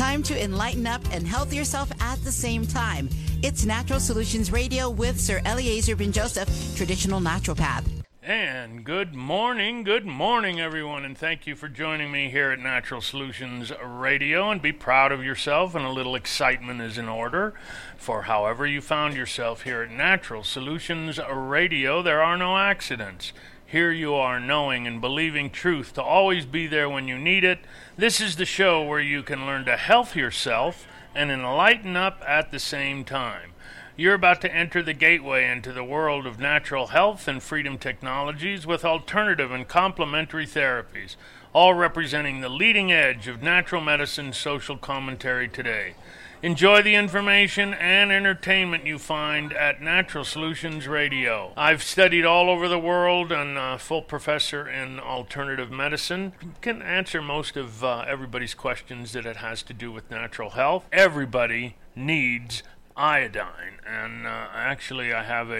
time to enlighten up and health yourself at the same time. It's Natural Solutions Radio with Sir Eliezer Ben Joseph, traditional naturopath. And good morning, everyone, and thank you for joining me here at Natural Solutions Radio. And be proud of yourself, and a little excitement is in order for however you found yourself here at Natural Solutions Radio. There are no accidents. Here you are, knowing and believing truth to always be there when you need it. This is the show where you can learn to health yourself and enlighten up at the same time. You're about to enter the gateway into the world of natural health and freedom technologies with alternative and complementary therapies, all representing the leading edge of natural medicine social commentary today. Enjoy the information and entertainment you find at Natural Solutions Radio. I've studied all over the world and a full professor in alternative medicine. Can answer most of everybody's questions that it has to do with natural health. Everybody needs iodine, and actually I have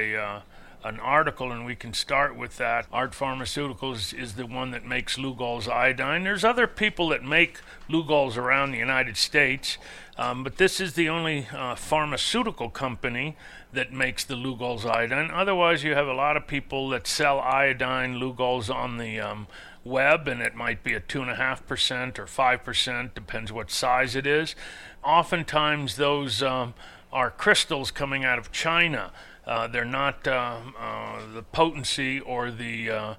an article, and we can start with that. Art Pharmaceuticals is the one that makes Lugol's iodine. There's other people that make Lugol's around the United States, but this is the only pharmaceutical company that makes the Lugol's iodine. Otherwise, you have a lot of people that sell iodine Lugol's on the web, and it might be a 2.5% or 5%, depends what size it is. Oftentimes, those are crystals coming out of China. They're not the potency or the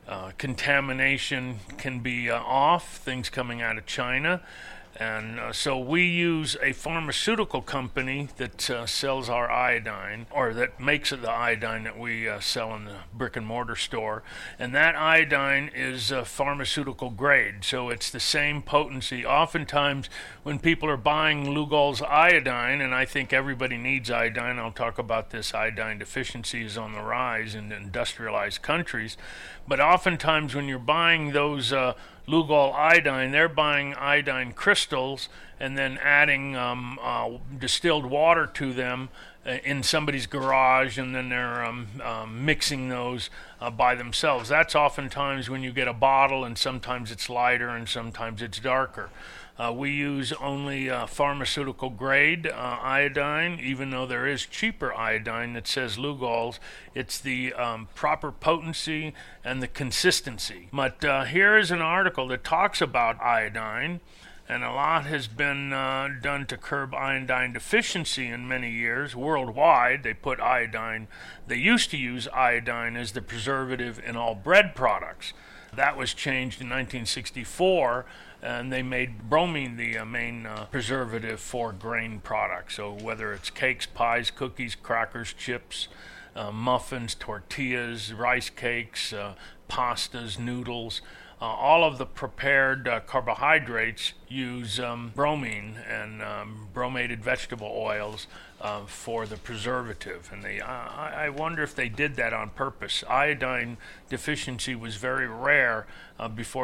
contamination can be off, things coming out of China. And so we use a pharmaceutical company that sells our iodine, or that makes the iodine that we sell in the brick and mortar store. And that iodine is pharmaceutical grade, so it's the same potency. Oftentimes when people are buying Lugol's iodine, and I think everybody needs iodine, I'll talk about this, iodine deficiency is on the rise in industrialized countries, but oftentimes when you're buying those Lugol iodine, they're buying iodine crystals and then adding distilled water to them in somebody's garage, and then they're mixing those by themselves. That's oftentimes when you get a bottle, and sometimes it's lighter and sometimes it's darker. We use only pharmaceutical grade iodine, even though there is cheaper iodine that says Lugol's. It's the proper potency and the consistency. But here is an article that talks about iodine, and a lot has been done to curb iodine deficiency in many years. Worldwide, they put iodine, they used to use iodine as the preservative in all bread products. That was changed in 1964, and they made bromine the main preservative for grain products. So whether it's cakes, pies, cookies, crackers, chips, muffins, tortillas, rice cakes, pastas, noodles, all of the prepared carbohydrates use bromine and bromated vegetable oils for the preservative. And I wonder if they did that on purpose. Iodine deficiency was very rare before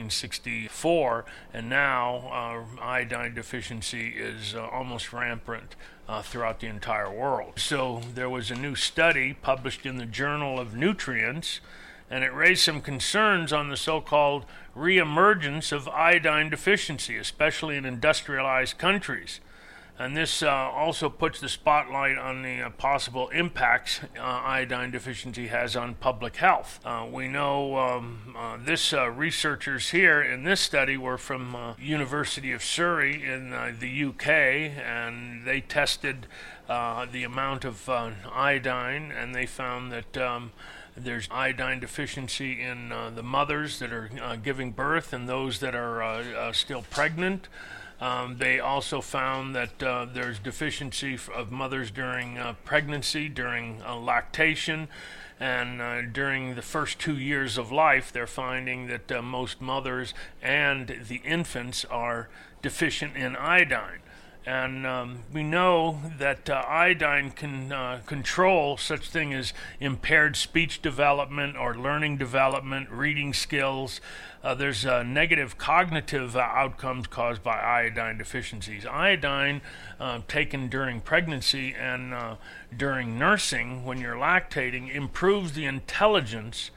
1964, and now iodine deficiency is almost rampant throughout the entire world. So there was a new study published in the Journal of Nutrients, and it raised some concerns on the so-called reemergence of iodine deficiency, especially in industrialized countries. And this also puts the spotlight on the possible impacts iodine deficiency has on public health. We know researchers here in this study were from University of Surrey in the UK, and they tested the amount of iodine, and they found that there's iodine deficiency in the mothers that are giving birth and those that are still pregnant. They also found that there's deficiency of mothers during pregnancy, during lactation, and during the first 2 years of life. They're finding that most mothers and the infants are deficient in iodine. And we know that iodine can control such thing as impaired speech development or learning development, reading skills. There's negative cognitive outcomes caused by iodine deficiencies. Iodine taken during pregnancy and during nursing when you're lactating improves the intelligence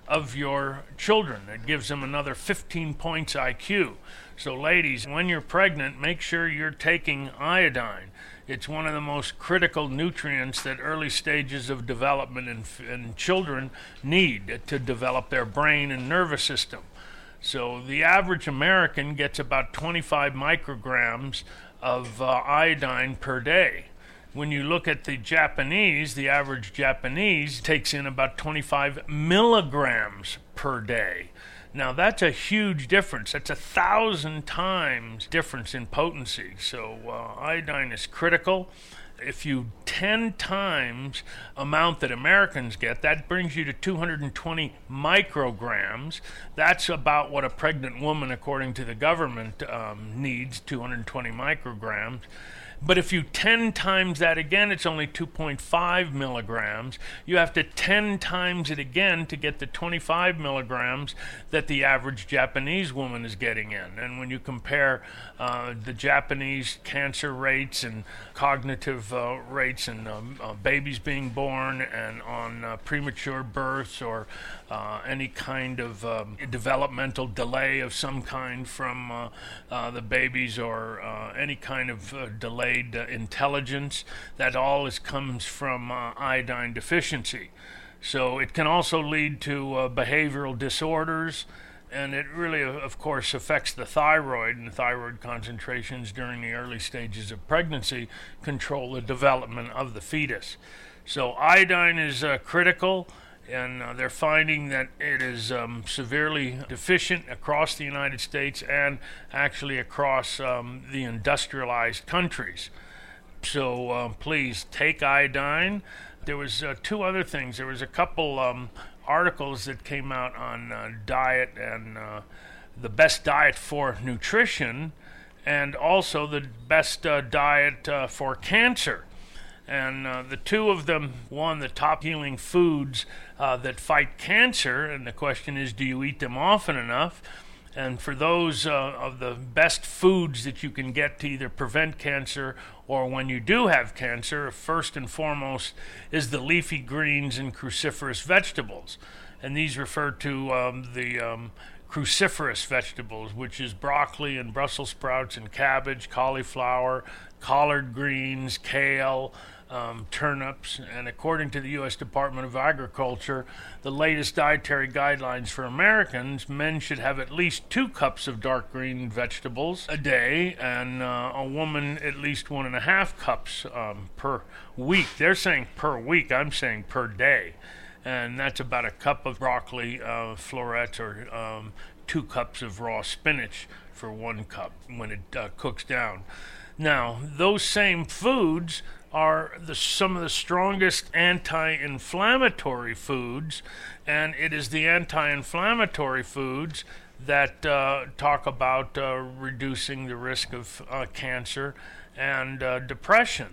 of your children. It gives them another 15 points IQ. So ladies, when you're pregnant, make sure you're taking iodine. It's one of the most critical nutrients that early stages of development in children need to develop their brain and nervous system. So the average American gets about 25 micrograms of iodine per day. When you look at the Japanese, the average Japanese takes in about 25 milligrams per day. Now that's a huge difference. That's 1,000 times difference in potency. So iodine is critical. If you 10 times amount that Americans get, that brings you to 220 micrograms. That's about what a pregnant woman, according to the government, needs, 220 micrograms. But if you 10 times that again, it's only 2.5 milligrams. You have to 10 times it again to get the 25 milligrams that the average Japanese woman is getting in. And when you compare the Japanese cancer rates and cognitive rates and babies being born and on premature births or any kind of developmental delay of some kind from the babies or any kind of delayed intelligence, that all comes from iodine deficiency. So it can also lead to behavioral disorders, and it really, of course, affects the thyroid, and thyroid concentrations during the early stages of pregnancy control the development of the fetus. So iodine is critical, and they're finding that it is severely deficient across the United States and actually across the industrialized countries. So please take iodine. There was two other things. There was a couple articles that came out on diet and the best diet for nutrition, and also the best diet for cancer. And the two of them won the top healing foods that fight cancer. And the question is, do you eat them often enough? And for those of the best foods that you can get to either prevent cancer or when you do have cancer, first and foremost is the leafy greens and cruciferous vegetables. And these refer to the cruciferous vegetables, which is broccoli and Brussels sprouts and cabbage, cauliflower, collard greens, kale, turnips. And according to the U.S. Department of Agriculture, the latest dietary guidelines for Americans, men should have at least 2 cups of dark green vegetables a day, and a woman at least 1.5 cups per week. They're saying per week, I'm saying per day. And that's about a cup of broccoli florets or 2 cups of raw spinach for 1 cup when it cooks down. Now, those same foods are some of the strongest anti-inflammatory foods, and it is the anti-inflammatory foods that talk about reducing the risk of cancer and depression.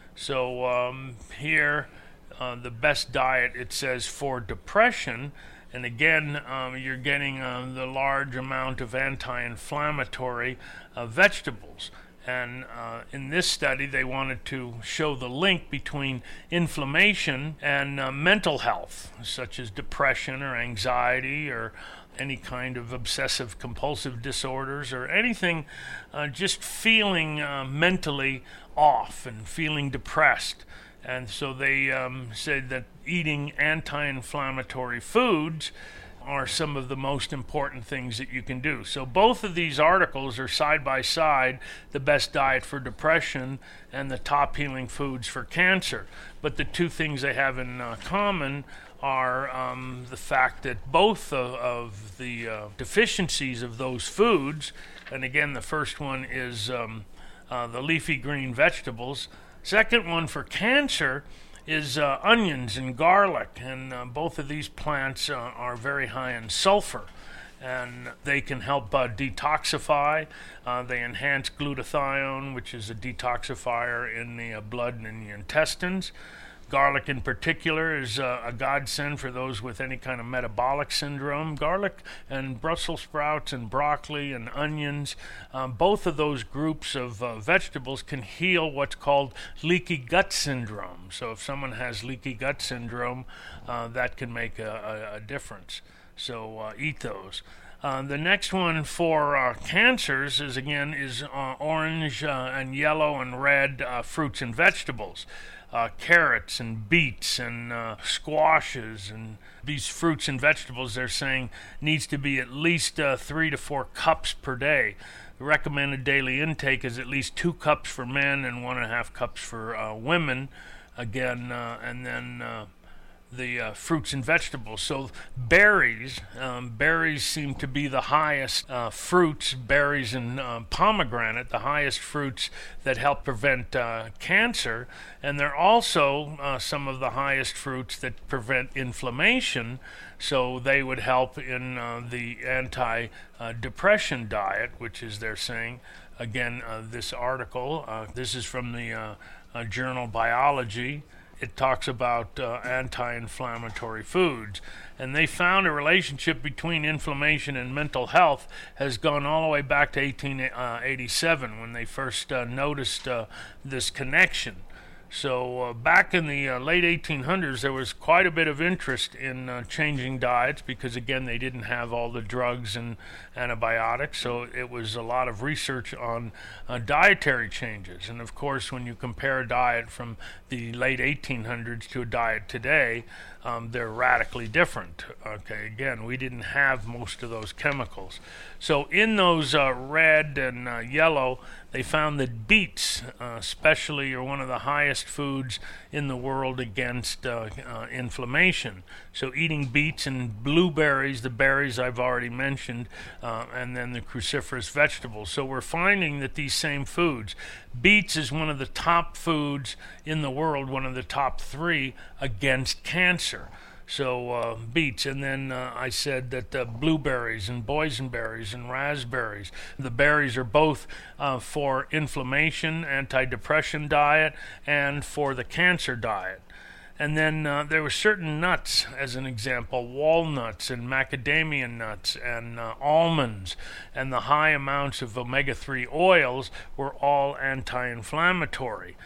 So here, the best diet, it says, for depression, and again, you're getting the large amount of anti-inflammatory vegetables. And in this study, they wanted to show the link between inflammation and mental health, such as depression or anxiety or any kind of obsessive compulsive disorders or anything, just feeling mentally off and feeling depressed. And so they said that eating anti-inflammatory foods are some of the most important things that you can do. So both of these articles are side by side, the best diet for depression and the top healing foods for cancer. But the two things they have in common are the fact that both of the deficiencies of those foods, and again the first one is the leafy green vegetables. Second one for cancer is onions and garlic, and both of these plants are very high in sulfur, and they can help detoxify. They enhance glutathione, which is a detoxifier in the blood and in the intestines. Garlic in particular is a godsend for those with any kind of metabolic syndrome. Garlic and Brussels sprouts and broccoli and onions, both of those groups of vegetables can heal what's called leaky gut syndrome. So if someone has leaky gut syndrome, that can make a difference. So eat those. The next one for cancers is orange and yellow and red fruits and vegetables. Carrots and beets and squashes, and these fruits and vegetables, they're saying, needs to be at least 3 to 4 cups per day. The recommended daily intake is at least 2 cups for men and 1.5 cups for women. Again, and then the fruits and vegetables. So berries seem to be the highest fruits, berries and pomegranate, the highest fruits that help prevent cancer. And they're also some of the highest fruits that prevent inflammation. So they would help in the anti-depression diet, which is, they're saying, again, this article, this is from the journal Biology. It talks about anti-inflammatory foods, and they found a relationship between inflammation and mental health has gone all the way back to 1887 when they first noticed this connection. So back in the late 1800s, there was quite a bit of interest in changing diets because, again, they didn't have all the drugs and antibiotics. So it was a lot of research on dietary changes. And, of course, when you compare a diet from the late 1800s to a diet today, they're radically different. Okay, again, we didn't have most of those chemicals. So in those red and yellow, they found that beets especially are one of the highest foods in the world against inflammation. So eating beets and blueberries, the berries I've already mentioned, and then the cruciferous vegetables. So we're finding that these same foods, beets is one of the top foods in the world, one of the top 3 against cancer. So beets, and then I said that blueberries and boysenberries and raspberries, the berries are both for inflammation, anti-depression diet, and for the cancer diet. And then there were certain nuts, as an example, walnuts and macadamia nuts and almonds, and the high amounts of omega-3 oils were all anti-inflammatory.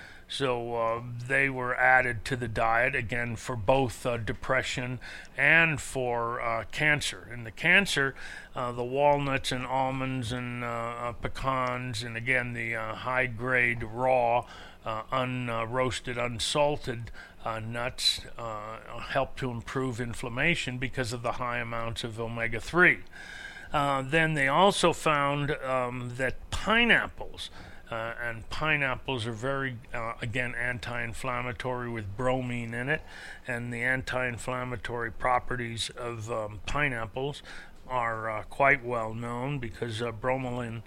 So they were added to the diet, again, for both depression and for cancer. In the cancer, the walnuts and almonds and pecans, and again, the high-grade raw, unroasted, unsalted nuts help to improve inflammation because of the high amounts of omega-3. Then they also found that pineapples, and pineapples are very, again, anti-inflammatory with bromine in it, and the anti-inflammatory properties of pineapples are quite well known because bromelain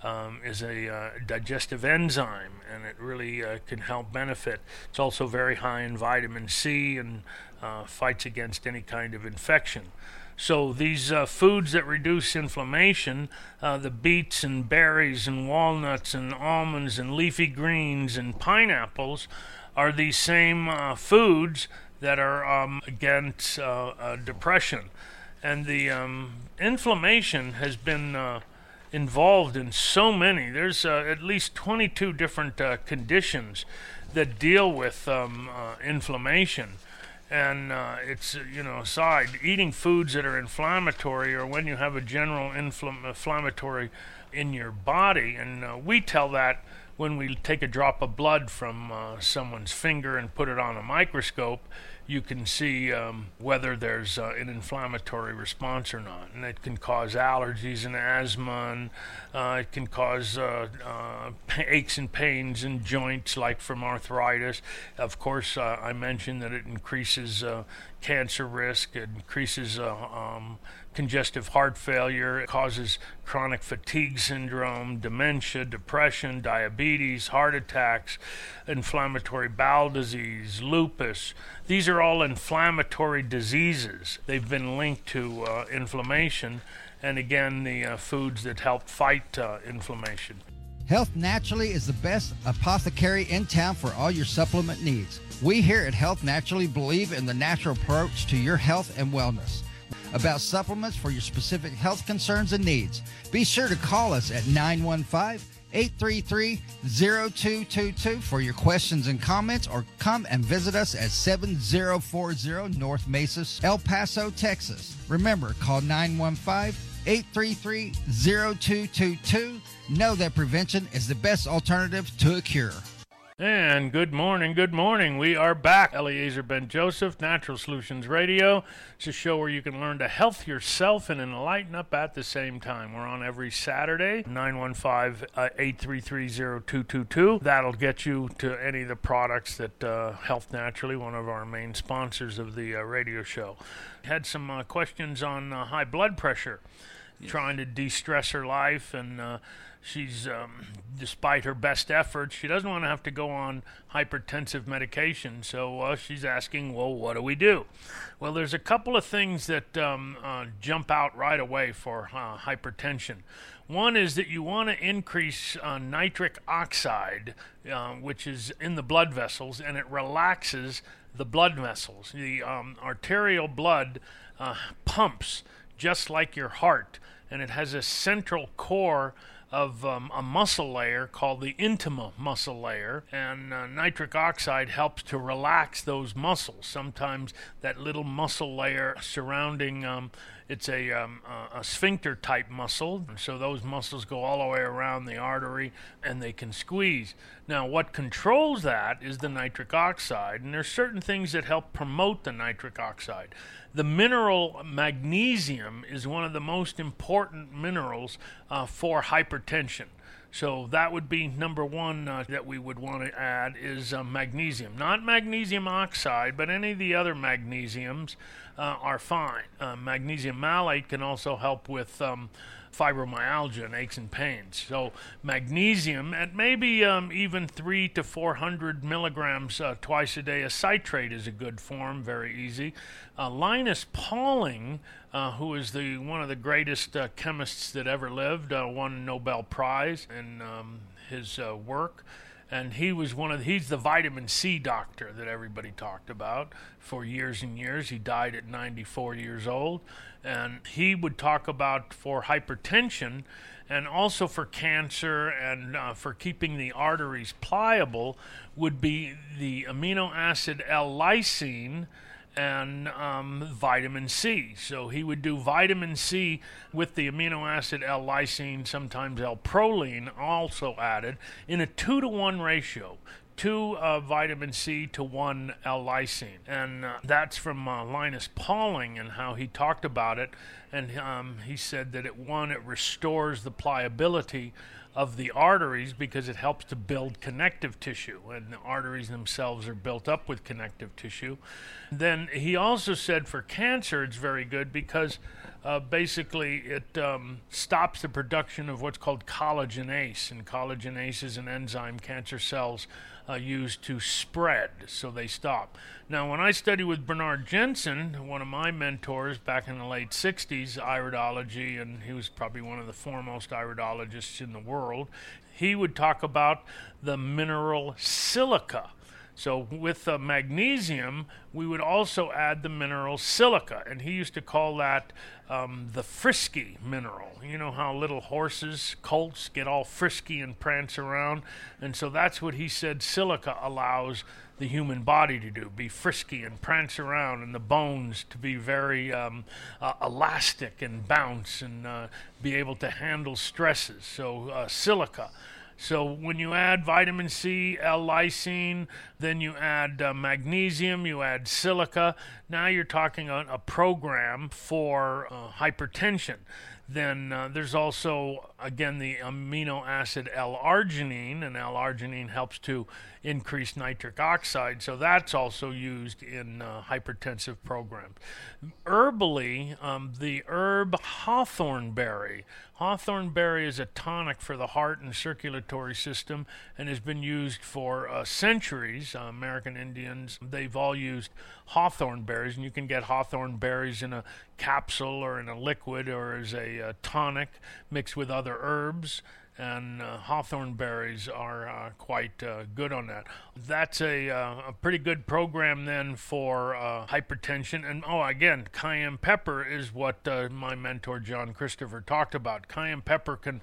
is a digestive enzyme, and it really can help benefit. It's also very high in vitamin C and fights against any kind of infection. So these foods that reduce inflammation, the beets and berries and walnuts and almonds and leafy greens and pineapples, are these same foods that are against depression. And the inflammation has been involved in so many. There's at least 22 different conditions that deal with inflammation. And it's, aside, eating foods that are inflammatory, or when you have a general inflammatory in your body, and we tell that when we take a drop of blood from someone's finger and put it on a microscope, you can see whether there's an inflammatory response or not. And it can cause allergies and asthma, and it can cause aches and pains in joints, like from arthritis. Of course, I mentioned that it increases cancer risk, it increases congestive heart failure, it causes chronic fatigue syndrome, dementia, depression, diabetes, heart attacks, inflammatory bowel disease, lupus. These are all inflammatory diseases. They've been linked to inflammation, and again, the foods that help fight inflammation. Health Naturally is the best apothecary in town for all your supplement needs. We here at Health Naturally believe in the natural approach to your health and wellness. About supplements for your specific health concerns and needs, be sure to call us at 915 833-0222 for your questions and comments, or come and visit us at 7040 North Mesa, El Paso, Texas. Remember, call 915-833-0222. Know that prevention is the best alternative to a cure. And good morning, good morning. We are back. Eliezer Ben Joseph, Natural Solutions Radio. It's a show where you can learn to health yourself and enlighten up at the same time. We're on every Saturday, 915-833-0222. That'll get you to any of the products that Health Naturally, one of our main sponsors of the radio show. Had some questions on high blood pressure, trying to de-stress her life, and she's, despite her best efforts, she doesn't want to have to go on hypertensive medication. So she's asking, well, what do we do? Well, there's a couple of things that jump out right away for hypertension. One is that you want to increase nitric oxide, which is in the blood vessels, and it relaxes the blood vessels. The arterial blood pumps just like your heart, and it has a central core of a muscle layer called the intima muscle layer, and nitric oxide helps to relax those muscles. Sometimes that little muscle layer surrounding it's a sphincter type muscle, so those muscles go all the way around the artery and they can squeeze. Now what controls that is the nitric oxide, and there's certain things that help promote the nitric oxide. The mineral magnesium is one of the most important minerals for hypertension. So that would be number one that we would want to add is magnesium. Not magnesium oxide, but any of the other magnesiums are fine. Magnesium malate can also help with fibromyalgia and aches and pains. So magnesium at maybe even 300 to 400 milligrams twice a day. A citrate is a good form, very easy. Linus Pauling, who is one of the greatest chemists that ever lived, won a Nobel Prize in his work. And he's the vitamin C doctor that everybody talked about for years and years. He died at 94 years old. And he would talk about for hypertension and also for cancer and for keeping the arteries pliable would be the amino acid L-lysine and vitamin C. So he would do vitamin C with the amino acid L-lysine, sometimes L-proline also added, in a 2-to-1 ratio. 2 vitamin C to 1 L-lysine. And that's from Linus Pauling and how he talked about it. And he said that it restores the pliability of the arteries because it helps to build connective tissue, and the arteries themselves are built up with connective tissue. Then he also said for cancer it's very good because basically it stops the production of what's called collagenase, and collagenase is an enzyme cancer cells used to spread, so they stop. Now, when I studied with Bernard Jensen, one of my mentors back in the late 60s, iridology, and he was probably one of the foremost iridologists in the world, he would talk about the mineral silica. So with magnesium, we would also add the mineral silica, and he used to call that the frisky mineral. You know how little horses, colts, get all frisky and prance around? And so that's what he said silica allows the human body to do, be frisky and prance around, and the bones to be very elastic and bounce and be able to handle stresses. So silica. So when you add vitamin C, L-lysine, then you add magnesium, you add silica, now you're talking a program for hypertension. Then there's also, again, the amino acid L-arginine, and L-arginine helps to increase nitric oxide, so that's also used in hypertensive programs. Herbally, the herb hawthornberry. Hawthornberry is a tonic for the heart and circulatory system and has been used for centuries. American Indians, they've all used hawthorn berries, and you can get hawthorn berries in a capsule or in a liquid or as a tonic mixed with other herbs. And hawthorn berries are quite good on that. That's a pretty good program then for hypertension. And again, cayenne pepper is what my mentor John Christopher talked about. Cayenne pepper can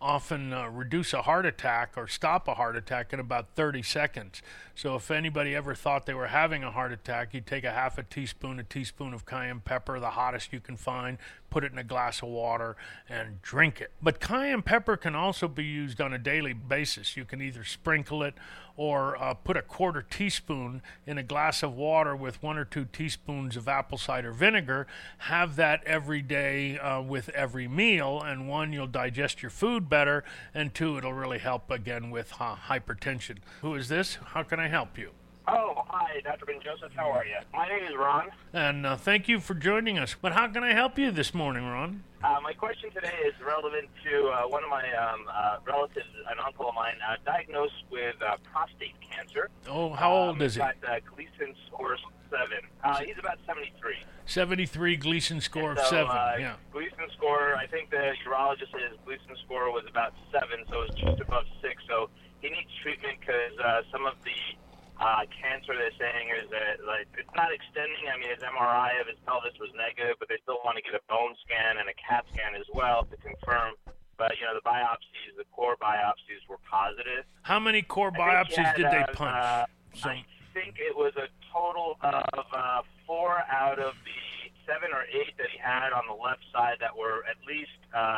often reduce a heart attack or stop a heart attack in about 30 seconds. So if anybody ever thought they were having a heart attack, you take a teaspoon of cayenne pepper, the hottest you can find, put it in a glass of water, and drink it. But cayenne pepper can also be used on a daily basis. You can either sprinkle it or put a quarter teaspoon in a glass of water with 1 or 2 teaspoons of apple cider vinegar. Have that every day with every meal, and 1, you'll digest your food better, and 2, it'll really help again with hypertension. Who is this? How can I help you? Oh, hi, Dr. Ben Joseph. How are you? My name is Ron. And thank you for joining us. But how can I help you this morning, Ron? My question today is relevant to one of my relatives, an uncle of mine, diagnosed with prostate cancer. Oh, how old is he? He's got Gleason score 7. He's about 73. 73 Gleason score of so, 7. Yeah. Gleason score, I think the urologist said his Gleason score was about 7, so it's just above 6. So he needs treatment because some of the cancer they're saying is that it's not extending. I mean, his MRI of his pelvis was negative, but they still want to get a bone scan and a CAT scan as well to confirm. But the biopsies, the core biopsies, were positive. How many core biopsies did they punch? I think it was a total of 4 out of the 7 or 8 that he had on the left side that were at least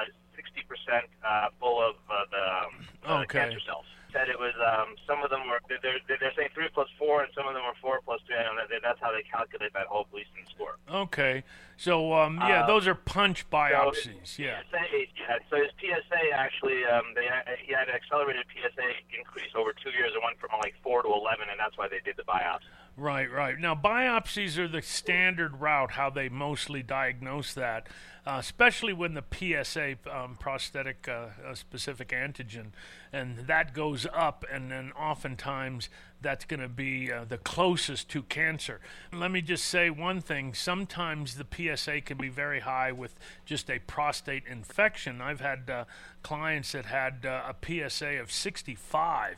60% full of the cancer cells. Said it was some of them were they're saying 3 plus 4 and some of them were 4 plus 3. And that's how they calculate that whole Gleason score. Okay, so those are punch biopsies. So so his PSA actually he had an accelerated PSA increase over 2 years. It went from like 4 to 11, and that's why they did the biopsy. Right. Now, biopsies are the standard route, how they mostly diagnose that, especially when the PSA, prosthetic specific antigen, and that goes up, and then oftentimes that's going to be the closest to cancer. Let me just say one thing. Sometimes the PSA can be very high with just a prostate infection. I've had clients that had a PSA of 65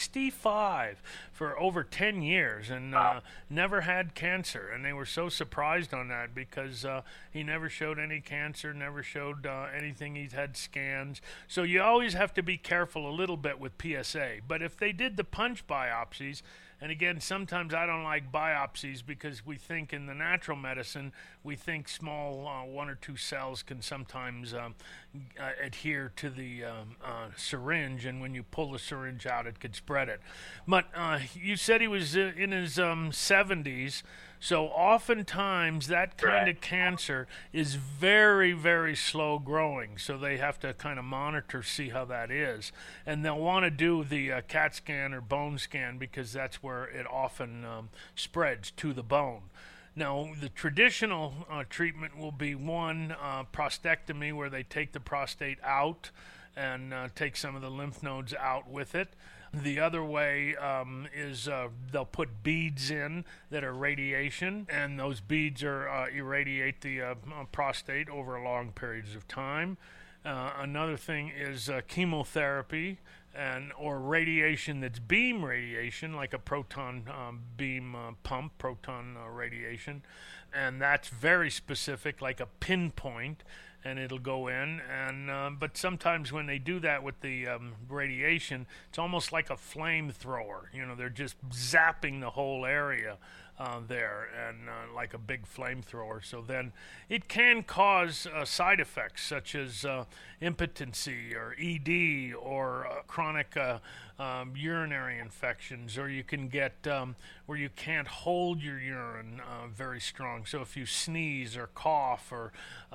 for over 10 years and never had cancer. And they were so surprised on that because he never showed any cancer, never showed anything. He's had scans. So you always have to be careful a little bit with PSA. But if they did the punch biopsies, and again, sometimes I don't like biopsies because we think in the natural medicine, we think small 1 or 2 cells can sometimes adhere to the syringe, and when you pull the syringe out, it could spread it. But you said he was in his 70s, so oftentimes that kind of cancer is very, very slow growing, so they have to kind of monitor, see how that is. And they'll want to do the CAT scan or bone scan because that's where it often spreads to the bone. Now, the traditional treatment will be one prostatectomy, where they take the prostate out and take some of the lymph nodes out with it. The other way is they'll put beads in that are radiation, and those beads are irradiate the prostate over long periods of time. Another thing is chemotherapy or radiation that's beam radiation, like a proton beam pump, proton radiation, and that's very specific, like a pinpoint, and it'll go in. And but sometimes when they do that with the radiation, it's almost like a flamethrower. They're just zapping the whole area there, and like a big flamethrower. So then it can cause side effects such as impotency or ED or chronic urinary infections, or you can get where you can't hold your urine very strong. So if you sneeze or cough or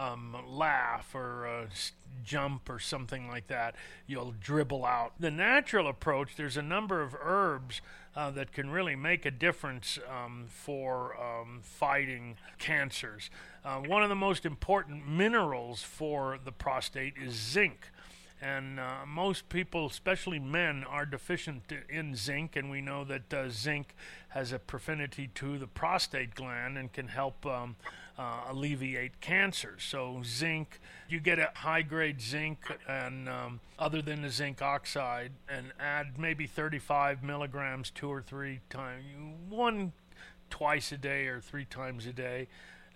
laugh or jump or something like that, you'll dribble out. The natural approach, there's a number of herbs that can really make a difference for fighting cancers. One of the most important minerals for the prostate is zinc. And most people, especially men, are deficient in zinc, and we know that zinc has a affinity to the prostate gland and can help alleviate cancer. So zinc, you get a high-grade zinc, and other than the zinc oxide, and add maybe 35 milligrams 2 or 3 times, 1 twice a day or 3 times a day.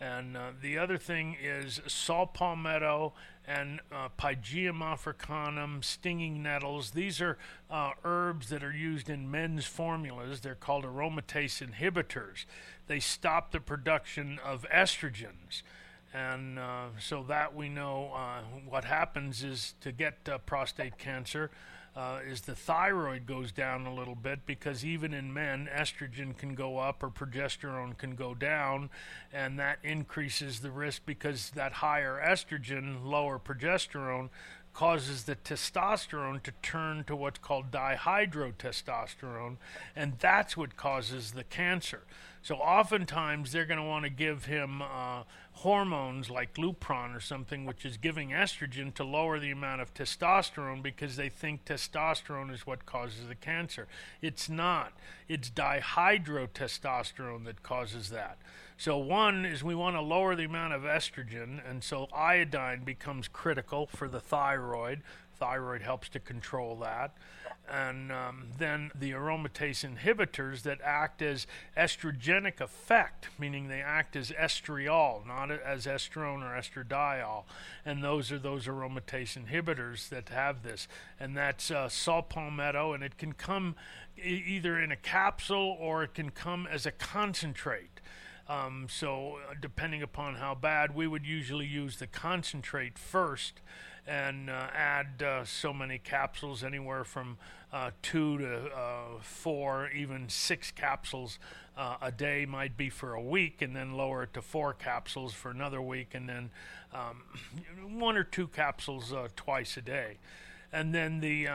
And the other thing is saw palmetto and Pygeum africanum, stinging nettles. These are herbs that are used in men's formulas. They're called aromatase inhibitors. They stop the production of estrogens. And so that we know what happens is to get prostate cancer is the thyroid goes down a little bit, because even in men, estrogen can go up or progesterone can go down, and that increases the risk because that higher estrogen, lower progesterone, causes the testosterone to turn to what's called dihydrotestosterone, and that's what causes the cancer. So oftentimes they're going to want to give him hormones like Lupron or something, which is giving estrogen to lower the amount of testosterone, because they think testosterone is what causes the cancer. It's not. It's dihydrotestosterone that causes that. So one is we want to lower the amount of estrogen, and so iodine becomes critical for the thyroid. Thyroid helps to control that. And then the aromatase inhibitors that act as estrogenic effect, meaning they act as estriol, not as estrone or estradiol. And those are those aromatase inhibitors that have this. And that's saw palmetto, and it can come either in a capsule or it can come as a concentrate. So depending upon how bad, we would usually use the concentrate first and add so many capsules, anywhere from 2 to 4, even 6 capsules a day might be for a week, and then lower it to 4 capsules for another week, and then 1 or 2 capsules twice a day. And then the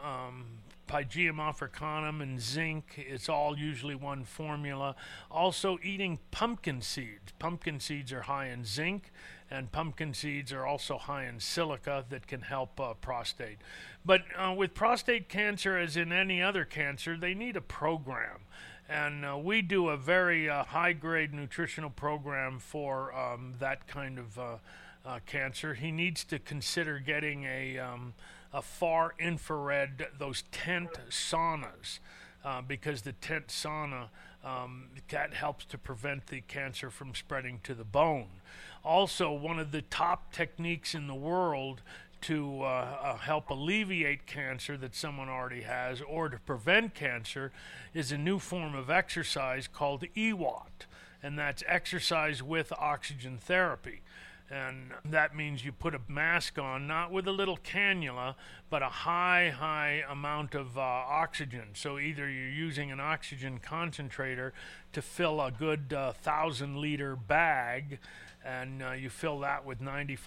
Pygeum africanum and zinc, it's all usually one formula. Also eating pumpkin seeds. Pumpkin seeds are high in zinc, and pumpkin seeds are also high in silica that can help prostate. But with prostate cancer, as in any other cancer, they need a program. And we do a very high-grade nutritional program for that kind of cancer. He needs to consider getting a far infrared, those tent saunas, because the tent sauna that helps to prevent the cancer from spreading to the bone. Also, one of the top techniques in the world to help alleviate cancer that someone already has, or to prevent cancer, is a new form of exercise called EWOT, and that's exercise with oxygen therapy. And that means you put a mask on, not with a little cannula, but a high amount of oxygen. So either you're using an oxygen concentrator to fill a good 1,000-liter bag, and you fill that with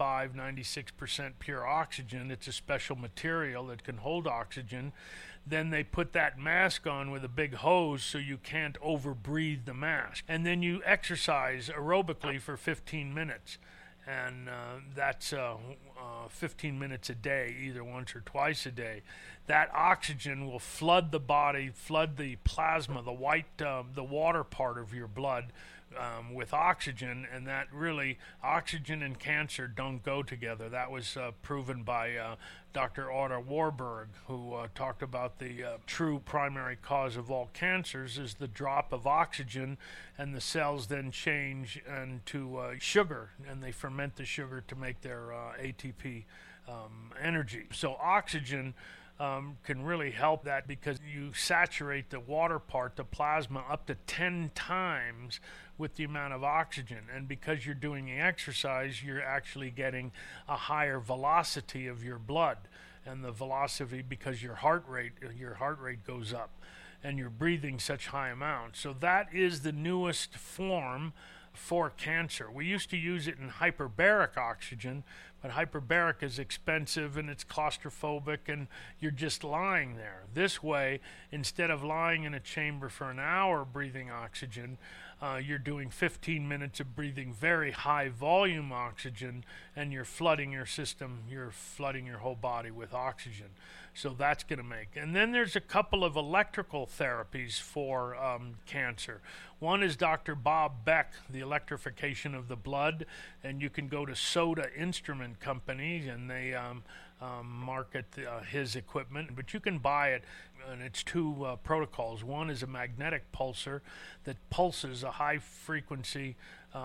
96% pure oxygen. It's a special material that can hold oxygen. Then they put that mask on with a big hose so you can't overbreathe the mask. And then you exercise aerobically for 15 minutes. And that's 15 minutes a day, either once or twice a day. That oxygen will flood the body, flood the plasma, the white, the water part of your blood with oxygen, and that really, oxygen and cancer don't go together. That was proven by Dr. Otto Warburg, who talked about the true primary cause of all cancers is the drop of oxygen, and the cells then change into sugar, and they ferment the sugar to make their ATP energy. So oxygen can really help that, because you saturate the water part, the plasma, up to 10 times with the amount of oxygen. And because you're doing the exercise, you're actually getting a higher velocity of your blood. And the velocity, because your heart rate goes up, and you're breathing such high amounts. So that is the newest form for cancer. We used to use it in hyperbaric oxygen, but hyperbaric is expensive and it's claustrophobic, and you're just lying there. This way, instead of lying in a chamber for an hour breathing oxygen, you're doing 15 minutes of breathing very high volume oxygen, and you're flooding your system, you're flooding your whole body with oxygen. So that's going to make. And then there's a couple of electrical therapies for cancer. One is Dr. Bob Beck, the electrification of the blood, and you can go to Soda Instrument Company, and they market his equipment, but you can buy it, and it's two protocols. One is a magnetic pulsar that pulses a high-frequency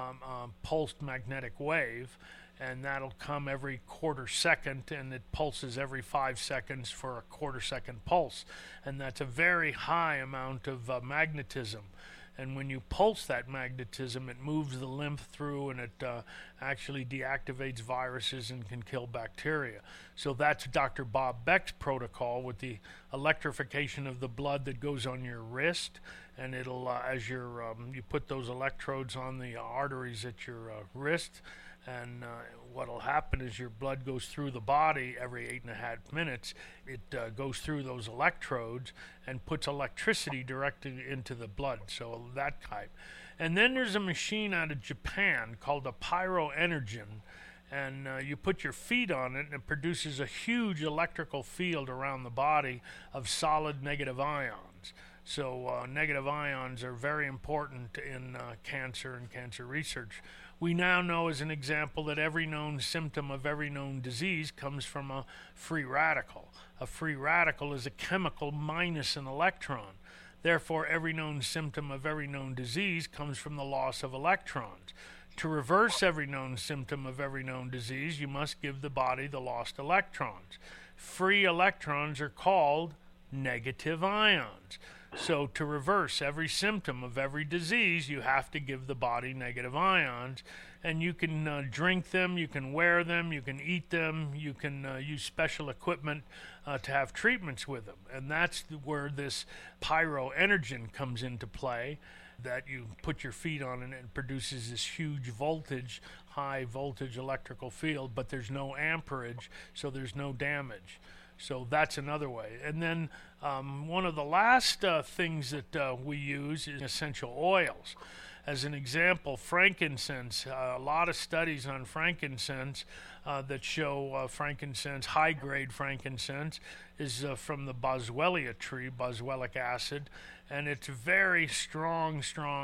pulsed magnetic wave, and that'll come every quarter second, and it pulses every 5 seconds for a quarter-second pulse, and that's a very high amount of magnetism. And when you pulse that magnetism, it moves the lymph through, and it actually deactivates viruses and can kill bacteria. So that's Dr. Bob Beck's protocol with the electrification of the blood that goes on your wrist, and it'll as you put those electrodes on the arteries at your wrist, and what'll happen is your blood goes through the body every 8.5 minutes. It goes through those electrodes and puts electricity directly into the blood, so that type. And then there's a machine out of Japan called a PyroEnergen, and you put your feet on it, and it produces a huge electrical field around the body of solid negative ions. So negative ions are very important in cancer and cancer research. We now know, as an example, that every known symptom of every known disease comes from a free radical. A free radical is a chemical minus an electron. Therefore, every known symptom of every known disease comes from the loss of electrons. To reverse every known symptom of every known disease, you must give the body the lost electrons. Free electrons are called negative ions. So to reverse every symptom of every disease, you have to give the body negative ions, and you can drink them, you can wear them, you can eat them, you can use special equipment to have treatments with them. And that's where this PyroEnergen comes into play, that you put your feet on and it produces this huge voltage, high voltage electrical field, but there's no amperage, so there's no damage. So that's another way. And then one of the last things that we use is essential oils. As an example, frankincense, a lot of studies on frankincense that show frankincense, high-grade frankincense, is from the boswellia tree, boswellic acid, and it's very strong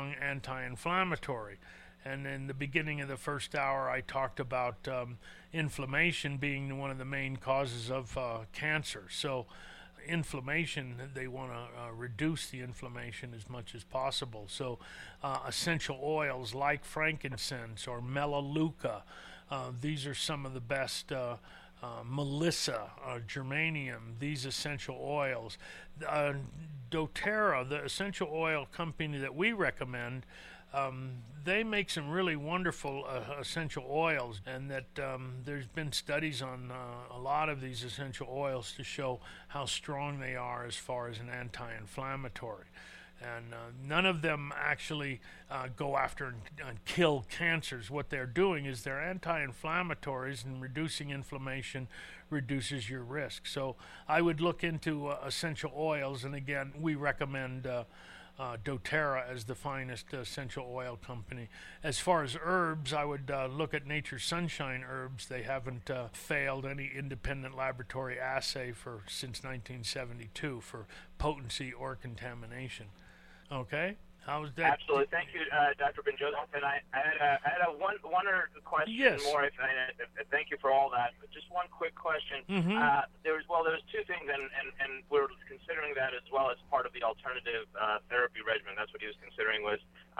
anti-inflammatory. And in the beginning of the first hour, I talked about inflammation being one of the main causes of cancer. So inflammation, they want to reduce the inflammation as much as possible. So essential oils like frankincense or melaleuca, these are some of the best. Melissa, germanium, these essential oils. doTERRA, the essential oil company that we recommend, they make some really wonderful essential oils, and that there's been studies on a lot of these essential oils to show how strong they are as far as an anti-inflammatory. And none of them actually go after and kill cancers. What they're doing is they're anti-inflammatories, and reducing inflammation reduces your risk. So I would look into essential oils, and again, we recommend doTERRA as the finest essential oil company. As far as herbs, I would look at Nature's Sunshine herbs. They haven't failed any independent laboratory assay since 1972 for potency or contamination. Okay, how's that? Absolutely. Thank you, Dr. Ben-Joseph. And I had a one or question more. Thank you for all that. But just one quick question. Mm-hmm. There was two things, and we're considering that as well as part of the alternative therapy regimen. That's what he was considering, was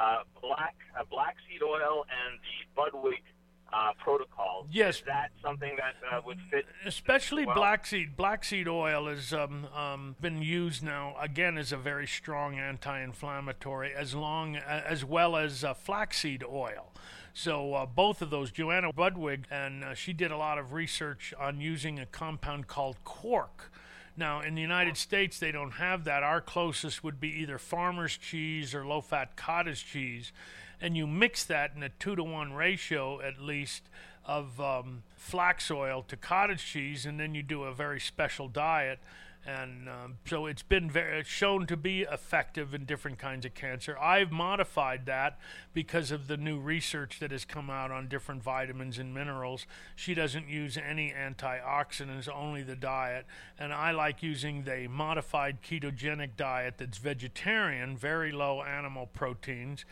black seed oil and the Budwig protocol. Yes. Is that something that would fit? Especially well? Black seed oil has been used now, again, as a very strong anti-inflammatory, as well as flaxseed oil. So both of those, Joanna Budwig, and she did a lot of research on using a compound called quark. Now, in the United States, they don't have that. Our closest would be either farmer's cheese or low-fat cottage cheese. And you mix that in a 2-to-1 ratio, at least, of flax oil to cottage cheese, and then you do a very special diet. And so it's been shown to be effective in different kinds of cancer. I've modified that because of the new research that has come out on different vitamins and minerals. She doesn't use any antioxidants, only the diet. And I like using the modified ketogenic diet that's vegetarian, very low animal proteins.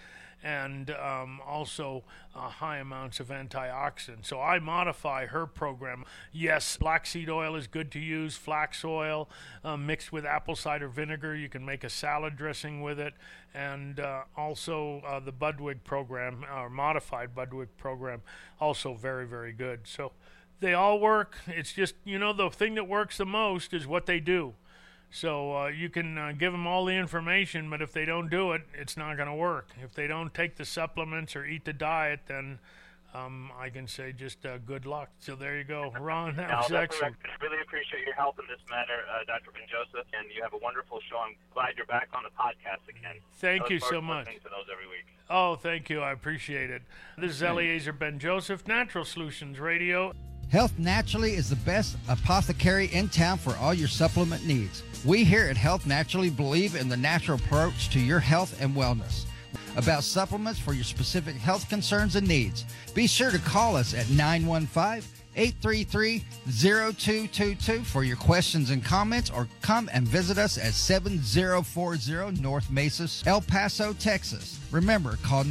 and also high amounts of antioxidants. So I modify her program. Yes, black seed oil is good to use, flax oil mixed with apple cider vinegar. You can make a salad dressing with it, and also the Budwig program, our modified Budwig program, also very, very good. So they all work. It's just, the thing that works the most is what they do. So you can give them all the information, but if they don't do it, it's not going to work. If they don't take the supplements or eat the diet, then I can say just good luck. So there you go. Ron, that was excellent. I really appreciate your help in this matter, Dr. Ben-Joseph, and you have a wonderful show. I'm glad you're back on the podcast again. Thank you so much. To those every week. Oh, thank you. I appreciate it. This is Eliezer Ben-Joseph, Natural Solutions Radio. Health Naturally is the best apothecary in town for all your supplement needs. We here at Health Naturally believe in the natural approach to your health and wellness. About supplements for your specific health concerns and needs, be sure to call us at 915-833-0222 for your questions and comments, or come and visit us at 7040 North Mesa, El Paso, Texas. Remember, call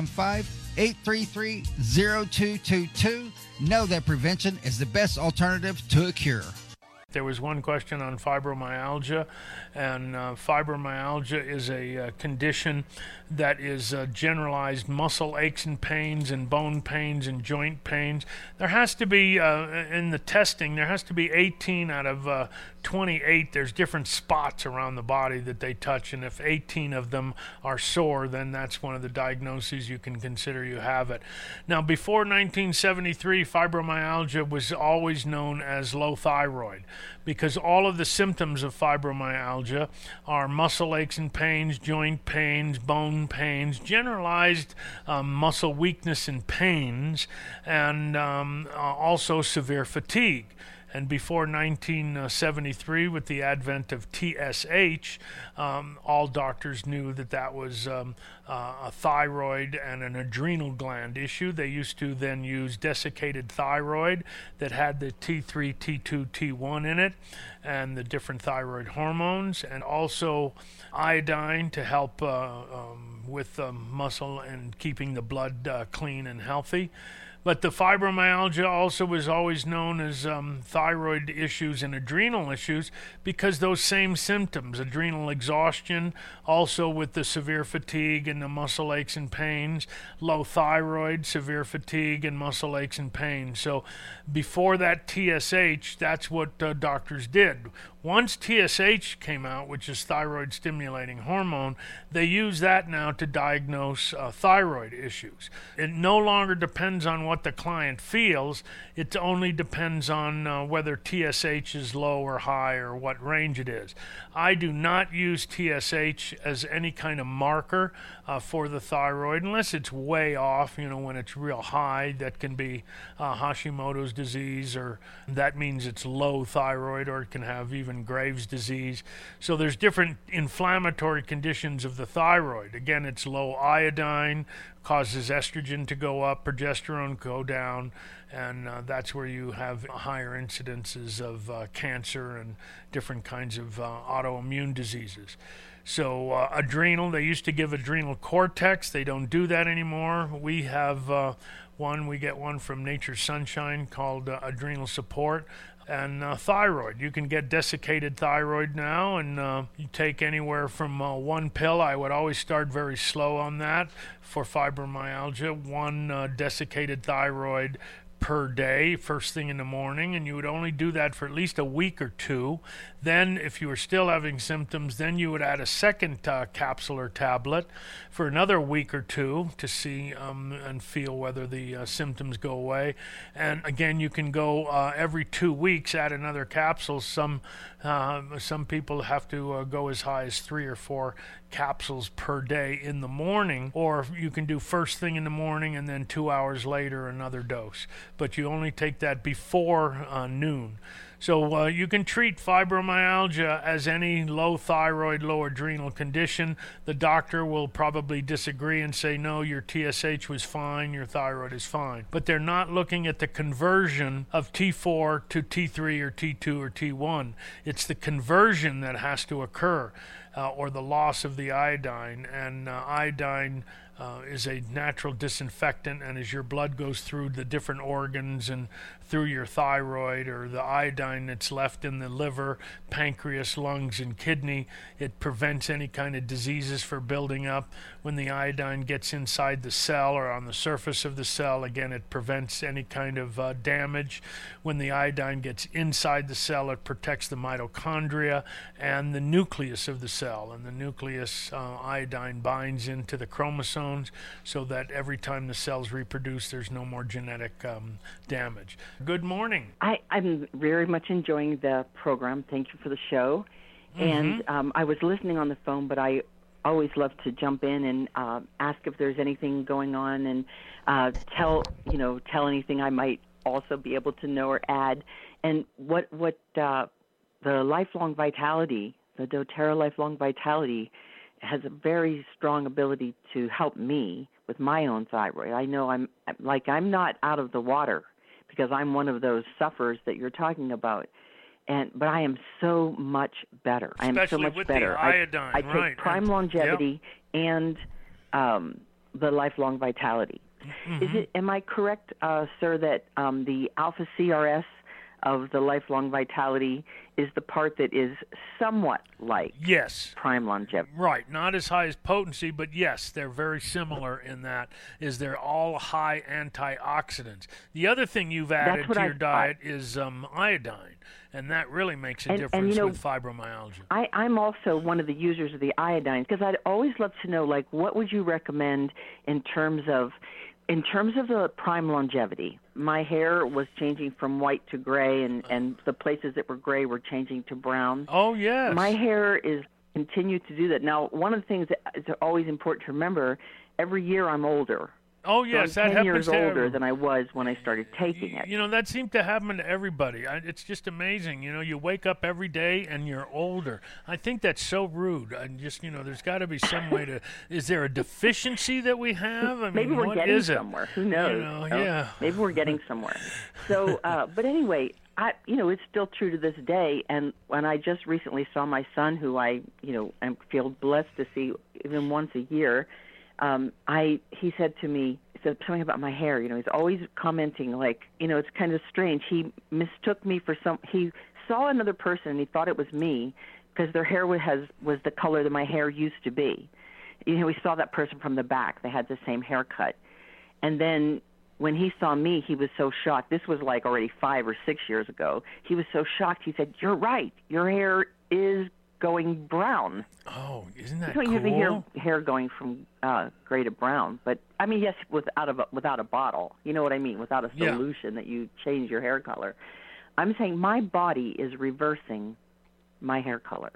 915-833-0222. Know that prevention is the best alternative to a cure. There was one question on fibromyalgia, and fibromyalgia is a condition that is generalized muscle aches and pains and bone pains and joint pains. There has to be, in the testing, there has to be 18 out of 28. There's different spots around the body that they touch, and if 18 of them are sore, then that's one of the diagnoses you can consider you have it. Now, before 1973, fibromyalgia was always known as low thyroid, because all of the symptoms of fibromyalgia are muscle aches and pains, joint pains, bone pains, generalized muscle weakness and pains, and also severe fatigue. And before 1973, with the advent of TSH, all doctors knew that that was a thyroid and an adrenal gland issue. They used to then use desiccated thyroid that had the T3, T2, T1 in it, and the different thyroid hormones, and also iodine to help with muscle and keeping the blood clean and healthy. But the fibromyalgia also was always known as thyroid issues and adrenal issues, because those same symptoms, adrenal exhaustion, also with the severe fatigue and the muscle aches and pains, low thyroid, severe fatigue, and muscle aches and pains. So before that TSH, that's what doctors did. Once TSH came out, which is thyroid stimulating hormone, they use that now to diagnose thyroid issues. It no longer depends on what the client feels. It only depends on whether TSH is low or high or what range it is. I do not use TSH as any kind of marker for the thyroid, unless it's way off, when it's real high. That can be Hashimoto's disease, or that means it's low thyroid, or it can have even Graves' disease. So there's different inflammatory conditions of the thyroid. Again, it's low iodine, causes estrogen to go up, progesterone go down, and that's where you have higher incidences of cancer and different kinds of autoimmune diseases. So adrenal, they used to give adrenal cortex. They don't do that anymore. We have we get one from Nature's Sunshine called Adrenal Support. And thyroid, you can get desiccated thyroid now, and you take anywhere from one pill. I would always start very slow on that for fibromyalgia, one desiccated thyroid per day, first thing in the morning, and you would only do that for at least a week or two. Then, if you were still having symptoms, then you would add a second capsule or tablet for another week or two to see and feel whether the symptoms go away. And again, you can go every 2 weeks, add another capsule. Some people have to go as high as 3 or 4 capsules per day in the morning, or you can do first thing in the morning and then 2 hours later another dose. But you only take that before noon. So you can treat fibromyalgia as any low thyroid, low adrenal condition. The doctor will probably disagree and say, no, your TSH was fine, your thyroid is fine. But they're not looking at the conversion of T4 to T3 or T2 or T1. It's the conversion that has to occur. or the loss of the iodine. And iodine is a natural disinfectant, and as your blood goes through the different organs and through your thyroid, or the iodine that's left in the liver, pancreas, lungs, and kidney, it prevents any kind of diseases for building up. When the iodine gets inside the cell or on the surface of the cell, again, it prevents any kind of damage. When the iodine gets inside the cell, it protects the mitochondria and the nucleus of the cell. And the nucleus, iodine binds into the chromosomes so that every time the cells reproduce, there's no more genetic damage. Good morning. I'm very much enjoying the program. Thank you for the show. Mm-hmm. And I was listening on the phone, but I always love to jump in and ask if there's anything going on, and tell anything I might also be able to know or add. And what the Lifelong Vitality, the doTERRA Lifelong Vitality, has a very strong ability to help me with my own thyroid. I know I'm not out of the water, because I'm one of those sufferers that you're talking about. But I am so much better. Especially I am so much with better. The iodine, I take Prime Longevity and the Lifelong Vitality. Mm-hmm. Am I correct, sir, that the Alpha CRS of the Lifelong Vitality is the part that is somewhat like Prime Longevity? Right, not as high as potency, but yes, they're very similar in that is they're all high antioxidants. The other thing you've added to your diet is iodine, and that really makes a difference with fibromyalgia. I'm also one of the users of the iodine, because I'd always love to know, like, what would you recommend in terms of the Prime Longevity? My hair was changing from white to gray, and the places that were gray were changing to brown. Oh, yes. My hair is continued to do that. Now, one of the things that is always important to remember, every year I'm older. Oh, yes, so I'm 10 years older than I was when I started taking it. You know, that seemed to happen to everybody. It's just amazing. You know, you wake up every day and you're older. I think that's so rude. There's got to be some way to. Is there a deficiency that we have? I mean, maybe we're what getting is it? somewhere. Who knows? Yeah. Maybe we're getting somewhere. So, but anyway, it's still true to this day. And when I just recently saw my son, who I feel blessed to see even once a year. He said to me, something about my hair. He's always commenting, like, it's kind of strange. He mistook me for he saw another person and he thought it was me because their hair was the color that my hair used to be. He saw that person from the back. They had the same haircut. And then when he saw me, he was so shocked. This was like already 5 or 6 years ago. He was so shocked. He said, "You're right. Your hair is going brown." Oh, isn't that cool? You usually hear hair going from gray to brown, but I mean, yes, without a bottle. You know what I mean? Without a solution that you change your hair color. I'm saying my body is reversing my hair color.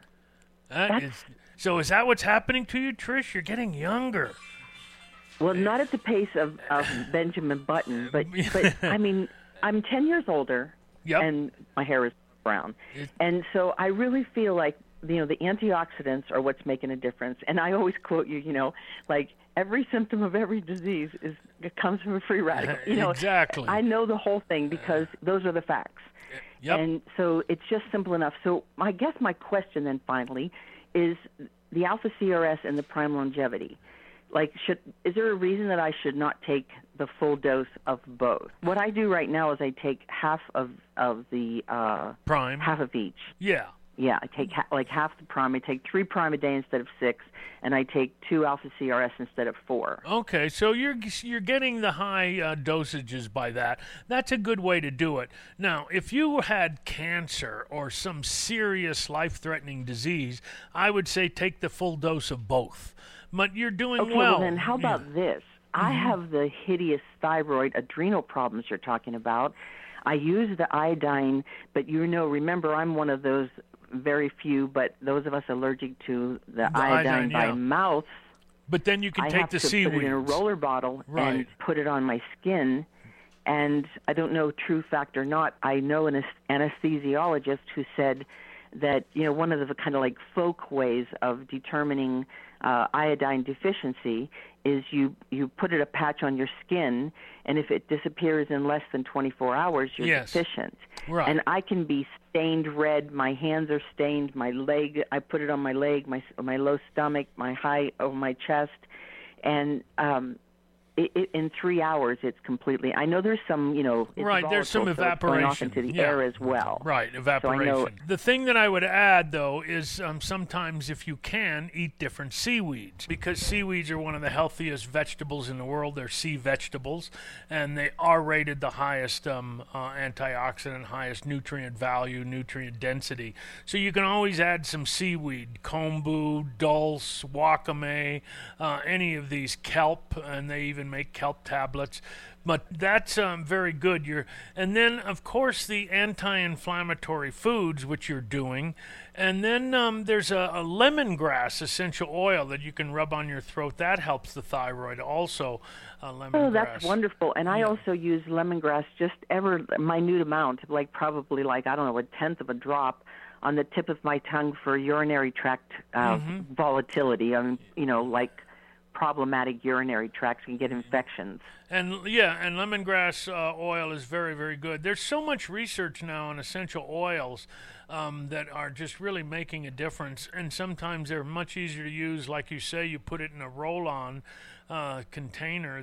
So is that what's happening to you, Trish? You're getting younger. Well, not at the pace of Benjamin Button, but I mean, I'm 10 years older, and my hair is brown, and so I really feel like the antioxidants are what's making a difference. And I always quote you, like, every symptom of every disease comes from a free radical. Exactly. I know the whole thing because those are the facts. Yep. And so it's just simple enough. So I guess my question then finally is the Alpha CRS and the Prime Longevity. Like, is there a reason that I should not take the full dose of both? What I do right now is I take half of the Prime, half of each. Yeah. Yeah, I take half the Prime. I take 3 Prime a day instead of 6, and I take 2 Alpha CRS instead of 4. Okay, so you're getting the high dosages by that. That's a good way to do it. Now, if you had cancer or some serious life-threatening disease, I would say take the full dose of both. But you're doing well. Then how about this? I have the hideous thyroid adrenal problems you're talking about. I use the iodine, but remember, I'm one of those very few, but those of us allergic to the iodine by mouth. But then you can take the seaweed. I have to put it in a roller bottle and put it on my skin. And I don't know, true fact or not, I know an anesthesiologist who said that, one of the kind of like folk ways of determining iodine deficiency is you put a patch on your skin, and if it disappears in less than 24 hours, you're deficient. Right. And I can be stained red. My hands are stained. My leg, I put it on my leg, my low stomach, my high over my chest. And in 3 hours, it's completely. I know there's some, it's right. There's some evaporation going off into the air as well. Right, evaporation. The thing that I would add, though, is sometimes if you can, eat different seaweeds, because seaweeds are one of the healthiest vegetables in the world. They're sea vegetables, and they are rated the highest antioxidant, highest nutrient value, nutrient density. So you can always add some seaweed, kombu, dulse, wakame, any of these, kelp, and they even make kelp tablets, but that's very good. And then, of course, the anti-inflammatory foods, which you're doing, and then there's a lemongrass essential oil that you can rub on your throat. That helps the thyroid also. Lemongrass. Oh, that's wonderful. And I also use lemongrass just ever minute amount, like probably a 1/10 of a drop on the tip of my tongue for urinary tract volatility. Like problematic urinary tracts can get infections. And lemongrass oil is very, very good. There's so much research now on essential oils that are just really making a difference, and sometimes they're much easier to use. Like you say, you put it in a roll-on container.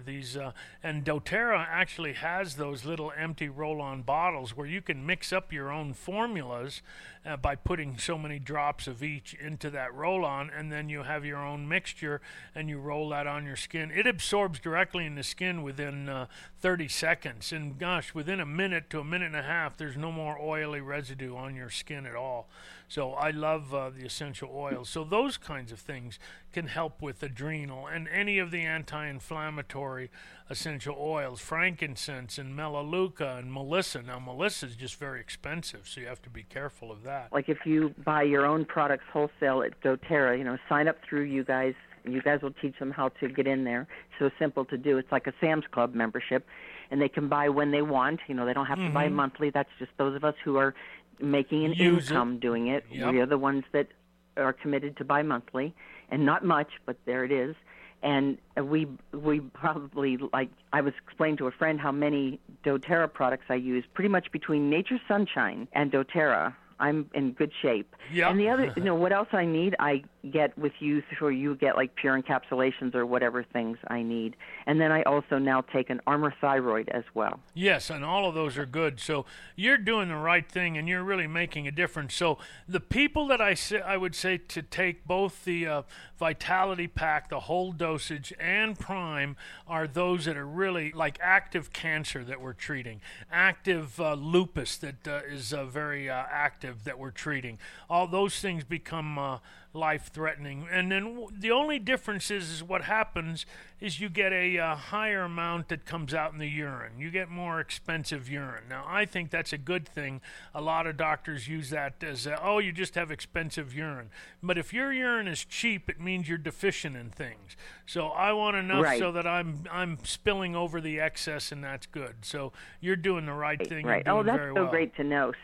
And doTERRA actually has those little empty roll-on bottles where you can mix up your own formulas by putting so many drops of each into that roll-on, and then you have your own mixture and you roll that on your skin. It absorbs directly in the skin within 30 seconds, and gosh, within a minute to a minute and a half, there's no more oily residue on your skin at all. So I love the essential oils. So those kinds of things can help with adrenal and any of the anti-inflammatory essential oils, frankincense and melaleuca and melissa. Now, melissa is just very expensive, so you have to be careful of that. Like if you buy your own products wholesale at doTERRA, sign up through you guys. You guys will teach them how to get in there. So simple to do. It's like a Sam's Club membership, and they can buy when they want. They don't have to buy monthly. That's just those of us who are making an income doing it. Yep. We are the ones that are committed to buy monthly, and not much, but there it is. And we probably, I was explaining to a friend how many doTERRA products I use. Pretty much between Nature's Sunshine and doTERRA, I'm in good shape. Yep. And the other, what else I need, I get with you, or you get like pure encapsulations or whatever things I need. And then I also now take an Armor Thyroid as well. Yes, and all of those are good. So you're doing the right thing, and you're really making a difference. So the people that I would say to take both the Vitality Pack, the whole dosage, and Prime are those that are really like active cancer that we're treating, active lupus that is very active that we're treating. All those things become life-threatening. And then the only difference is what happens is you get a higher amount that comes out in the urine. You get more expensive urine. Now, I think that's a good thing. A lot of doctors use that as, you just have expensive urine. But if your urine is cheap, it means you're deficient in things. So I want enough so that I'm spilling over the excess, and that's good. So you're doing the right thing. Right. You're doing That's very so well. Great to know.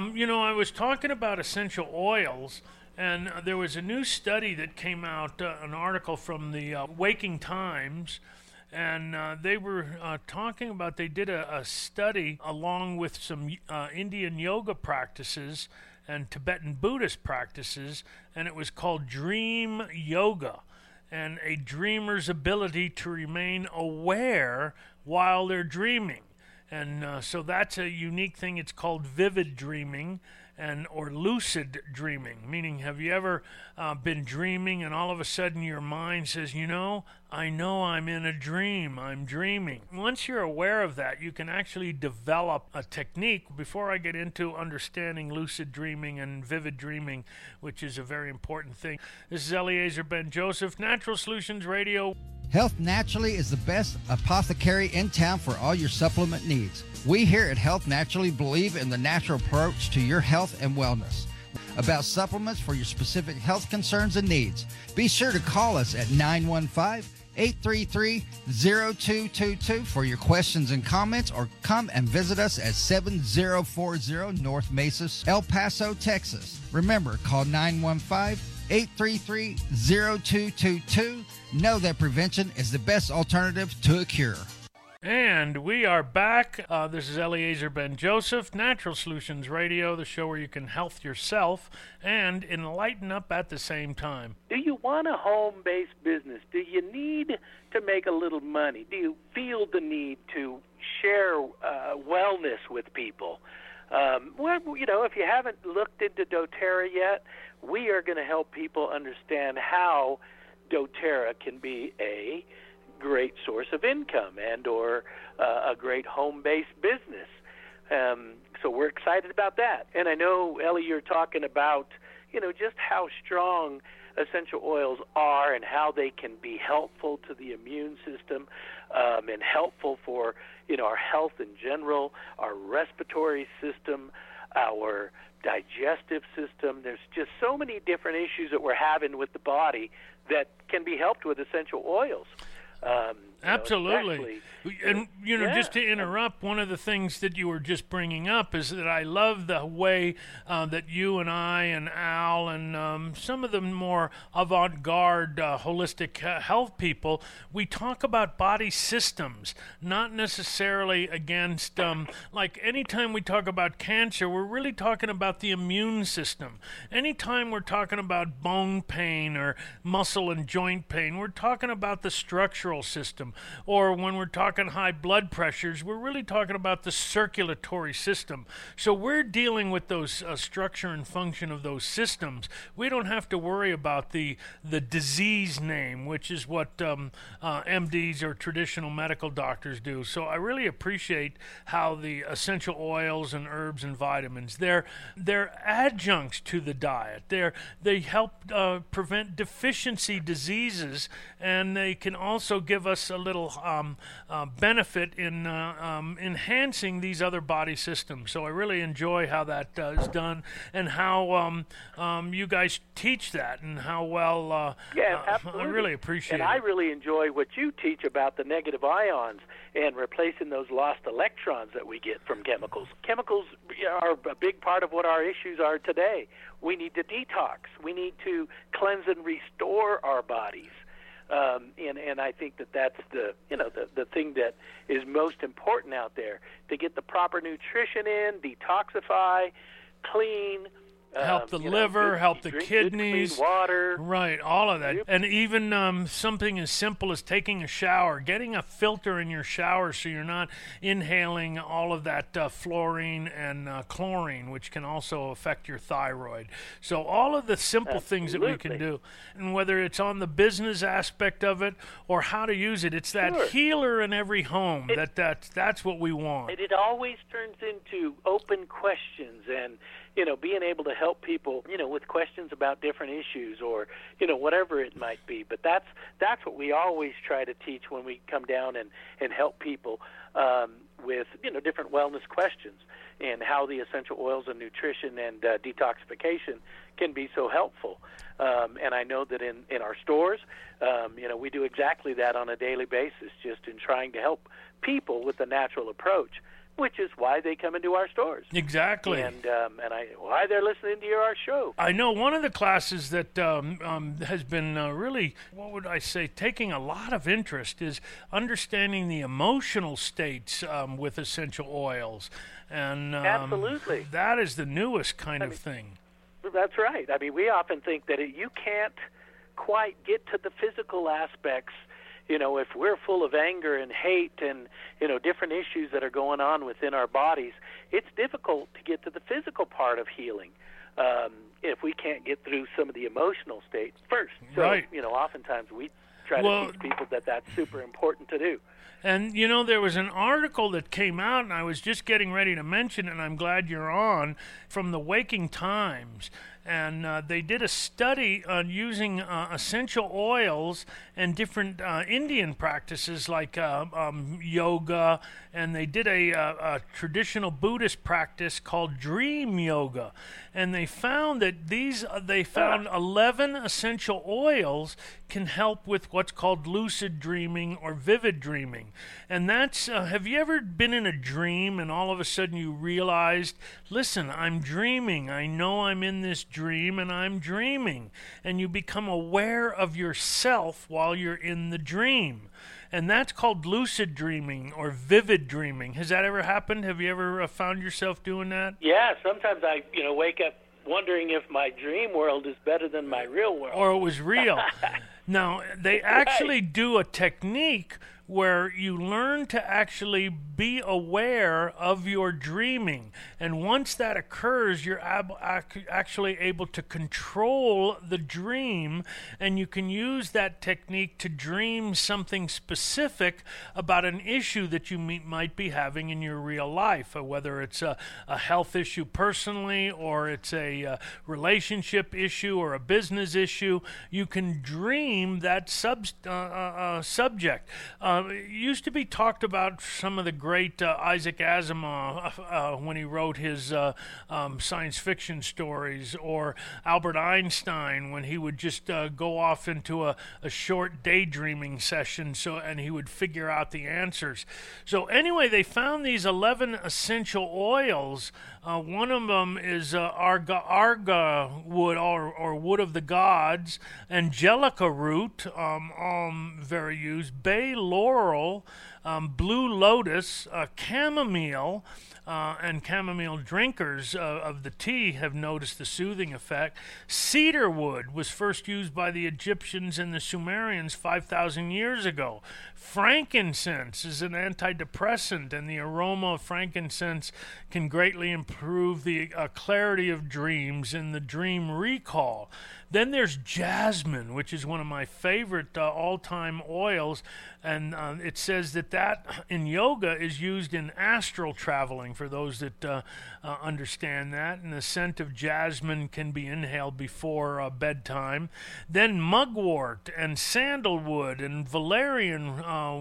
I was talking about essential oils, and there was a new study that came out, an article from the Waking Times, and they were talking about, they did a study along with some Indian yoga practices and Tibetan Buddhist practices, and it was called Dream Yoga, and a dreamer's ability to remain aware while they're dreaming. And so that's a unique thing. It's called vivid dreaming or lucid dreaming, meaning have you ever been dreaming and all of a sudden your mind says, I know I'm in a dream, I'm dreaming. Once you're aware of that, you can actually develop a technique. Before I get into understanding lucid dreaming and vivid dreaming, which is a very important thing, this is Eliezer Ben-Joseph, Natural Solutions Radio. Health Naturally is the best apothecary in town for all your supplement needs. We here at Health Naturally believe in the natural approach to your health and wellness. About supplements for your specific health concerns and needs, be sure to call us at 915-833-0222 for your questions and comments, or come and visit us at 7040 North Mesa, El Paso, Texas. Remember, call 915-833-0222. Know that prevention is the best alternative to a cure. And we are back. This is Eliezer Ben-Joseph, Natural Solutions Radio, the show where you can health yourself and enlighten up at the same time. Do you want a home-based business? Do you need to make a little money? Do you feel the need to share wellness with people? Well, if you haven't looked into doTERRA yet, we are going to help people understand how doTERRA can be a great source of income and or a great home-based business. So we're excited about that. And I know, Ellie, you're talking about, just how strong essential oils are and how they can be helpful to the immune system and helpful for, our health in general, our respiratory system, our digestive system. There's just so many different issues that we're having with the body that can be helped with essential oils. Absolutely. And, just to interrupt, one of the things that you were just bringing up is that I love the way that you and I and Al and some of the more avant-garde holistic health people, we talk about body systems, not necessarily against, like anytime we talk about cancer, we're really talking about the immune system. Anytime we're talking about bone pain or muscle and joint pain, we're talking about the structural system. Or when we're talking high blood pressures, we're really talking about the circulatory system. So we're dealing with those structure and function of those systems. We don't have to worry about the disease name, which is what MDs or traditional medical doctors do. So I really appreciate how the essential oils and herbs and vitamins, they're adjuncts to the diet. They help prevent deficiency diseases, and they can also give us a little benefit in enhancing these other body systems. So I really enjoy how that is done and how you guys teach that and how well absolutely. I really appreciate it. And I really enjoy what you teach about the negative ions and replacing those lost electrons that we get from chemicals. Chemicals are a big part of what our issues are today. We need to detox. We need to cleanse and restore our bodies. And I think that's the thing that is most important out there, to get the proper nutrition in, detoxify, clean, help the liver, help the kidneys, clean water, right? All of that, Yep. And even something as simple as taking a shower, getting a filter in your shower, so you're not inhaling all of that fluorine and chlorine, which can also affect your thyroid. So all of the simple things that we can do, and whether it's on the business aspect of it or how to use it, it's that healer in every home. That's what we want. It always turns into open questions and, being able to help people, with questions about different issues or, whatever it might be. But that's what we always try to teach when we come down and help people with, different wellness questions and how the essential oils and nutrition and detoxification can be so helpful. And I know that in our stores, we do exactly that on a daily basis, just in trying to help people with the natural approach, which is why they come into our stores. Exactly. And why they're listening to our show. I know one of the classes that has been really, taking a lot of interest is understanding the emotional states with essential oils. And absolutely. That is the newest kind of thing. That's right. I mean, we often think that you can't quite get to the physical aspects. If we're full of anger and hate and, different issues that are going on within our bodies, it's difficult to get to the physical part of healing if we can't get through some of the emotional state first. So, right. Oftentimes we try to teach people that that's super important to do. And, there was an article that came out, and I was just getting ready to mention it, and I'm glad you're on, from the Waking Times. And they did a study on using essential oils and different Indian practices like yoga, and they did a traditional Buddhist practice called dream yoga. And they found that they found 11 essential oils can help with what's called lucid dreaming or vivid dreaming. And that's, have you ever been in a dream and all of a sudden you realized, listen, I'm dreaming. I know I'm in this dream and I'm dreaming. And you become aware of yourself while you're in the dream. And that's called lucid dreaming or vivid dreaming. Has that ever happened? Have you ever found yourself doing that? Yeah, sometimes I wake up wondering if my dream world is better than my real world. Or it was real. Now, they actually do a technique where you learn to actually be aware of your dreaming. And once that occurs, you're actually able to control the dream, and you can use that technique to dream something specific about an issue that you might be having in your real life, whether it's a health issue personally, or it's a relationship issue or a business issue. You can dream that subject. It used to be talked about some of the great Isaac Asimov when he wrote his science fiction stories, or Albert Einstein when he would just go off into a short daydreaming session, and he would figure out the answers. So anyway, they found these 11 essential oils. One of them is arga wood, or wood of the gods, angelica root, very used, bay laurel, blue lotus, chamomile, and chamomile drinkers of the tea have noticed the soothing effect. Cedar wood was first used by the Egyptians and the Sumerians 5,000 years ago. Frankincense is an antidepressant, and the aroma of frankincense can greatly improve the clarity of dreams and the dream recall. Then there's jasmine, which is one of my favorite all-time oils, and it says that in yoga is used in astral traveling, for those that understand that, and the scent of jasmine can be inhaled before bedtime. Then mugwort and sandalwood and valerian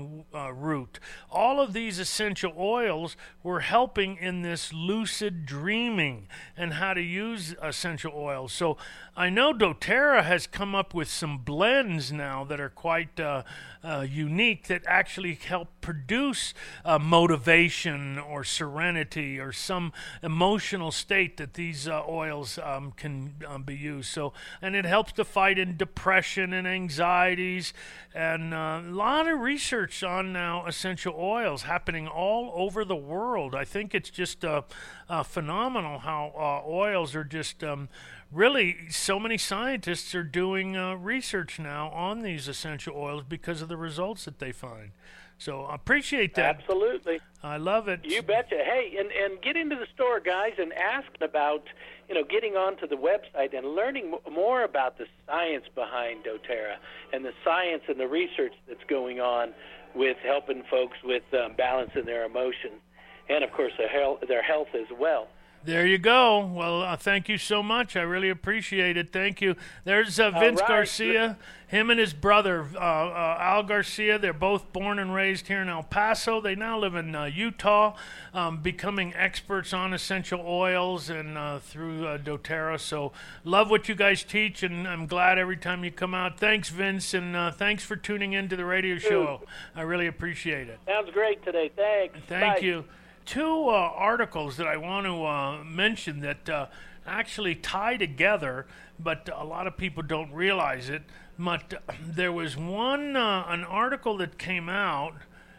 root. All of these essential oils were helping in this lucid dreaming and how to use essential oils. So I know doTERRA has come up with some blends now that are quite unique, that actually help produce motivation or serenity or some emotional state that these oils can be used. So, and it helps to fight in depression and anxieties, and a lot of research on now essential oils happening all over the world. I think it's just phenomenal how oils are just really, so many scientists are doing research now on these essential oils because of the results that they find. So I appreciate that. Absolutely. I love it. You betcha. Hey, and get into the store, guys, and ask about, getting onto the website and learning more about the science behind doTERRA and the science and the research that's going on with helping folks with balance in their emotions and, of course, their health as well. There you go. Well, thank you so much. I really appreciate it. Thank you. There's Vince Garcia, him and his brother, Al Garcia. They're both born and raised here in El Paso. They now live in Utah, becoming experts on essential oils and through doTERRA. So love what you guys teach, and I'm glad every time you come out. Thanks, Vince, and thanks for tuning in to the radio show. I really appreciate it. Sounds great today. Thanks. Thank you. Two articles that I want to mention that actually tie together, but a lot of people don't realize it. But there was an article that came out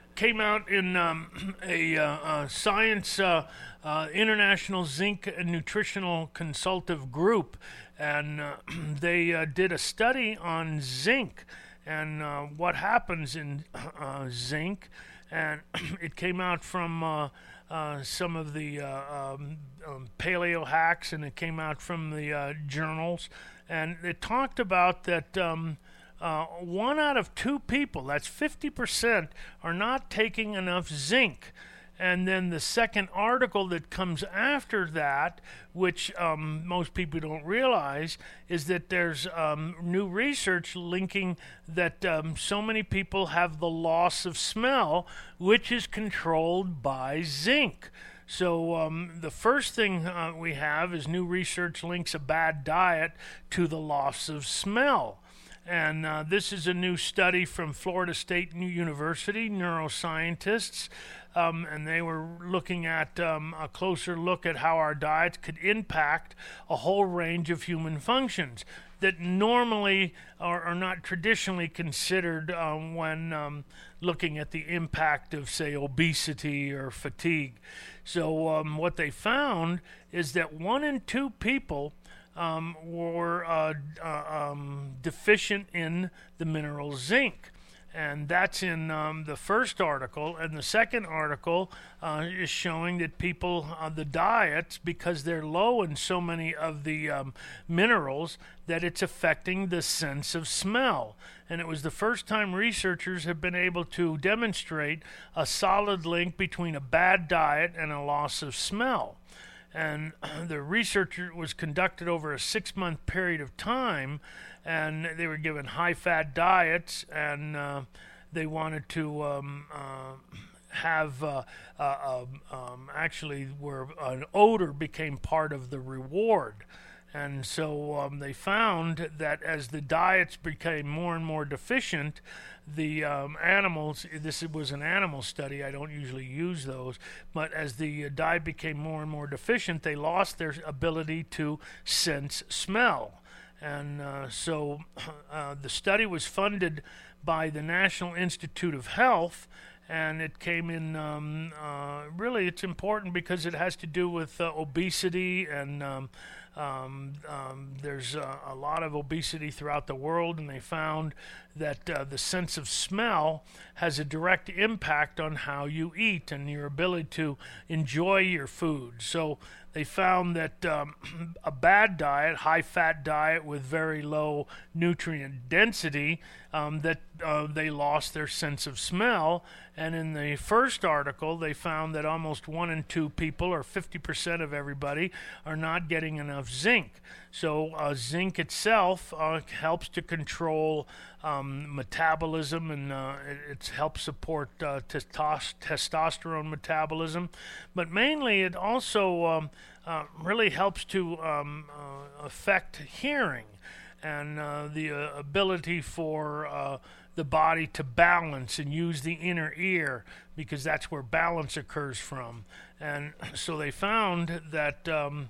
in a Science International Zinc Nutritional Consultative Group, and they did a study on zinc and what happens in zinc, and it came out from some of the paleo hacks, and it came out from the journals, and it talked about that 1 out of 2 people, that's 50%, are not taking enough zinc. And then the second article that comes after that, which most people don't realize, is that there's new research linking that so many people have the loss of smell, which is controlled by zinc. So the first thing we have is new research links a bad diet to the loss of smell. And this is a new study from Florida State University, neuroscientists. And they were looking at a closer look at how our diets could impact a whole range of human functions that normally are not traditionally considered when looking at the impact of, say, obesity or fatigue. So what they found is that 1 in 2 people were deficient in the mineral zinc. And that's in the first article. And the second article is showing that people, the diets, because they're low in so many of the minerals, that it's affecting the sense of smell. And it was the first time researchers have been able to demonstrate a solid link between a bad diet and a loss of smell. And the research was conducted over a 6-month period of time, and they were given high-fat diets, and they wanted to have actually where an odor became part of the reward. And so they found that as the diets became more and more deficient, the animals, this was an animal study, I don't usually use those, but as the diet became more and more deficient, they lost their ability to sense smell. And so the study was funded by the National Institute of Health, and it came in, really it's important because it has to do with obesity, and there's a lot of obesity throughout the world, and they found that the sense of smell has a direct impact on how you eat and your ability to enjoy your food. So they found that a bad diet, high-fat diet with very low nutrient density, that they lost their sense of smell. And in the first article, they found that almost 1 in 2 people, or 50% of everybody, are not getting enough zinc. So zinc itself helps to control metabolism, and it helps support testosterone metabolism. But mainly it also really helps to affect hearing and the ability for the body to balance and use the inner ear, because that's where balance occurs from. And so they found that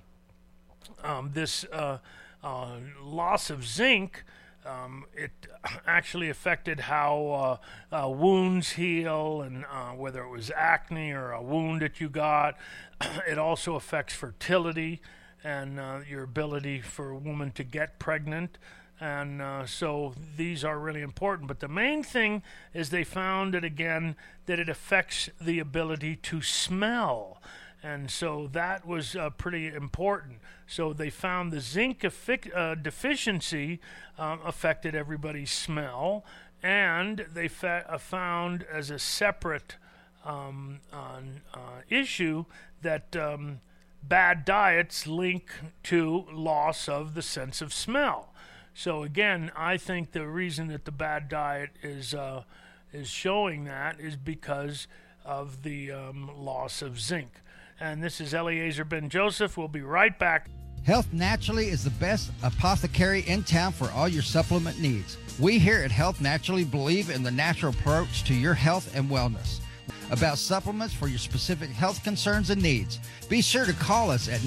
this loss of zinc, it actually affected how wounds heal, and whether it was acne or a wound that you got. It also affects fertility and your ability for a woman to get pregnant. And so these are really important. But the main thing is they found that, again, that it affects the ability to smell. And so that was pretty important. So they found the zinc deficiency affected everybody's smell. And they found as a separate issue that bad diets link to loss of the sense of smell. So again, I think the reason that the bad diet is showing that is because of the loss of zinc. And this is Eliezer Ben-Joseph. We'll be right back. Health Naturally is the best apothecary in town for all your supplement needs. We here at Health Naturally believe in the natural approach to your health and wellness. About supplements for your specific health concerns and needs, be sure to call us at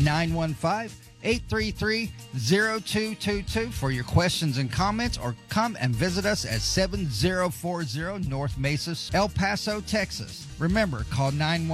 915-833-0222 for your questions and comments, or come and visit us at 7040 North Mesa, El Paso, Texas. Remember, call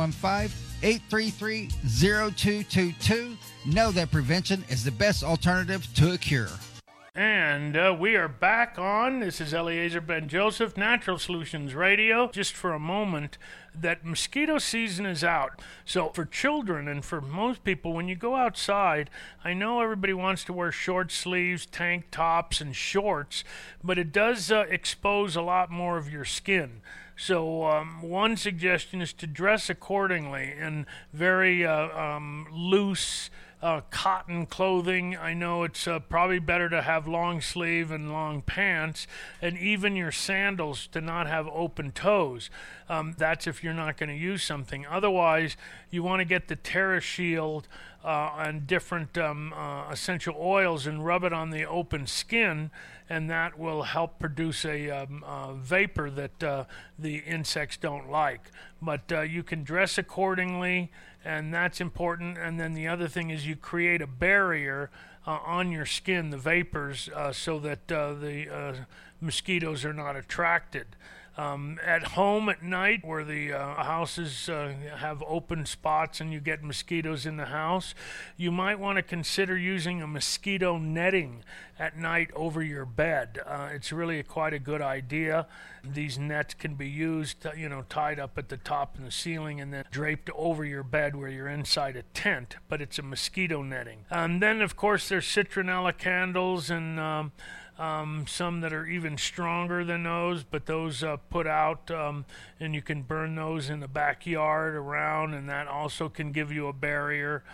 915-833-0222. Know that prevention is the best alternative to a cure. And we are back on. This is Eliezer Ben-Joseph, Natural Solutions Radio. Just for a moment, that mosquito season is out. So for children and for most people, when you go outside, I know everybody wants to wear short sleeves, tank tops, and shorts, but it does expose a lot more of your skin. So one suggestion is to dress accordingly in very loose cotton clothing. I know it's probably better to have long sleeve and long pants, and even your sandals to not have open toes. That's if you're not going to use something. Otherwise, you want to get the TerraShield and different essential oils and rub it on the open skin, and that will help produce a vapor that the insects don't like. But you can dress accordingly, and that's important. And then the other thing is you create a barrier on your skin, the vapors, so that the mosquitoes are not attracted. At home at night, where the houses have open spots and you get mosquitoes in the house, you might want to consider using a mosquito netting at night over your bed. It's really quite a good idea. These nets can be used, tied up at the top in the ceiling and then draped over your bed where you're inside a tent, but it's a mosquito netting. And then, of course, there's citronella candles and some that are even stronger than those, but those put out, and you can burn those in the backyard around, and that also can give you a barrier.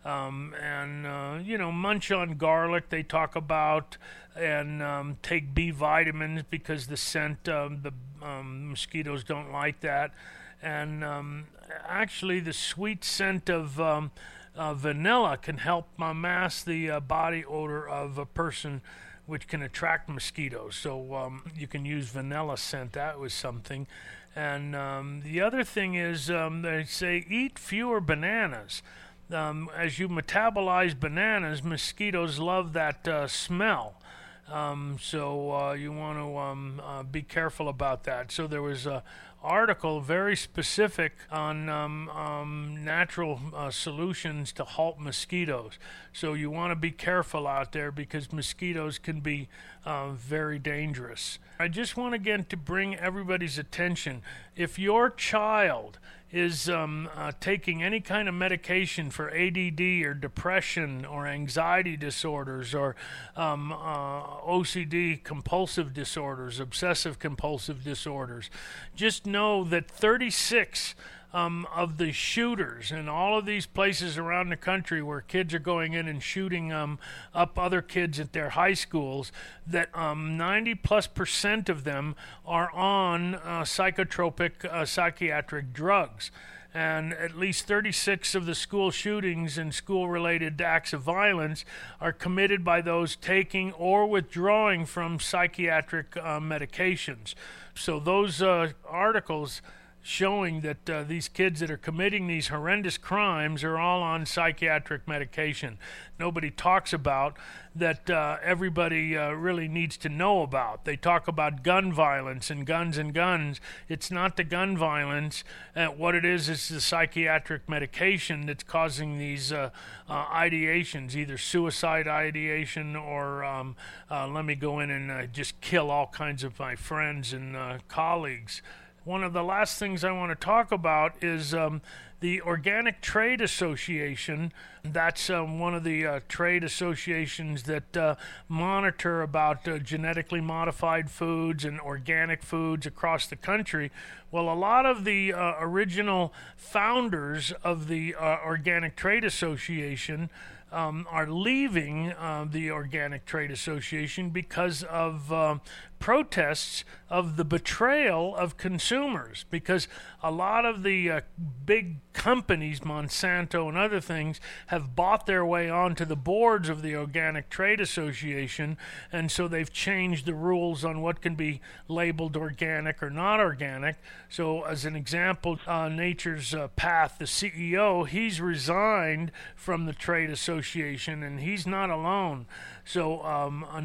Munch on garlic, they talk about, and take B vitamins because the scent, the mosquitoes don't like that. And actually, the sweet scent of vanilla can help mask the body odor of a person, which can attract mosquitoes. So you can use vanilla scent. That was something. And the other thing is they say eat fewer bananas. As you metabolize bananas, mosquitoes love that smell. So you want to be careful about that. So there was a article very specific on natural solutions to halt mosquitoes. So you want to be careful out there because mosquitoes can be very dangerous. I just want again to bring everybody's attention. If your child is taking any kind of medication for ADD or depression or anxiety disorders or OCD, compulsive disorders, obsessive compulsive disorders, just know that 36 of the shooters in all of these places around the country where kids are going in and shooting up other kids at their high schools, that 90+% of them are on psychotropic psychiatric drugs. And at least 36 of the school shootings and school-related acts of violence are committed by those taking or withdrawing from psychiatric medications. So those articles showing that these kids that are committing these horrendous crimes are all on psychiatric medication. Nobody talks about that everybody really needs to know about. They talk about gun violence and guns and guns. It's not the gun violence. What it is the psychiatric medication that's causing these ideations, either suicide ideation or let me go in and just kill all kinds of my friends and colleagues. One of the last things I want to talk about is the Organic Trade Association. That's one of the trade associations that monitor about genetically modified foods and organic foods across the country. Well, a lot of the original founders of the Organic Trade Association are leaving the Organic Trade Association because of protests of the betrayal of consumers, because a lot of the big companies, Monsanto and other things, have bought their way onto the boards of the Organic Trade Association, and so they've changed the rules on what can be labeled organic or not organic. So as an example, Nature's Path, the CEO, he's resigned from the trade association, and he's not alone. So a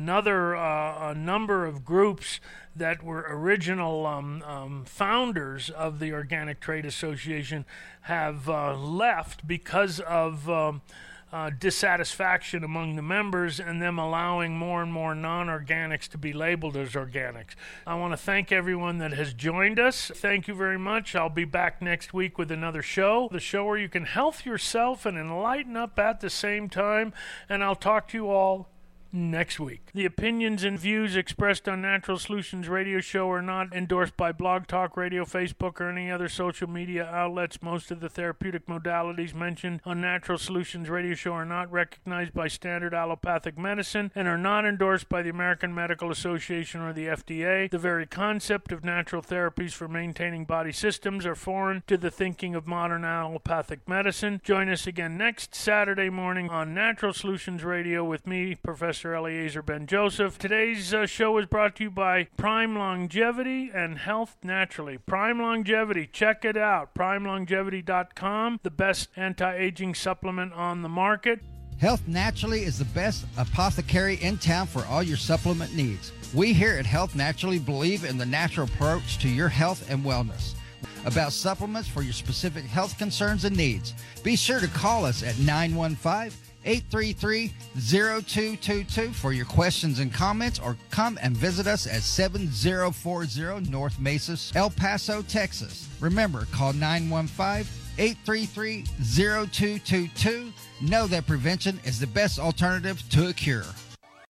number of groups that were original founders of the Organic Trade Association have left because of dissatisfaction among the members and them allowing more and more non-organics to be labeled as organics. I want to thank everyone that has joined us. Thank you very much. I'll be back next week with another show, the show where you can health yourself and enlighten up at the same time, and I'll talk to you all next week. The opinions and views expressed on Natural Solutions Radio Show are not endorsed by Blog Talk Radio, Facebook, or any other social media outlets. Most of the therapeutic modalities mentioned on Natural Solutions Radio Show are not recognized by standard allopathic medicine and are not endorsed by the American Medical Association or the FDA. The very concept of natural therapies for maintaining body systems are foreign to the thinking of modern allopathic medicine. Join us again next Saturday morning on Natural Solutions Radio with me, Professor Eliezer Ben-Joseph. Today's show is brought to you by Prime Longevity and Health Naturally. Prime Longevity, check it out. PrimeLongevity.com, the best anti-aging supplement on the market. Health Naturally is the best apothecary in town for all your supplement needs. We here at Health Naturally believe in the natural approach to your health and wellness. About supplements for your specific health concerns and needs, be sure to call us at 915-833-0222 for your questions and comments, or come and visit us at 7040 North Mesa, El Paso, Texas. Remember, call 915-833-0222. Know that prevention is the best alternative to a cure.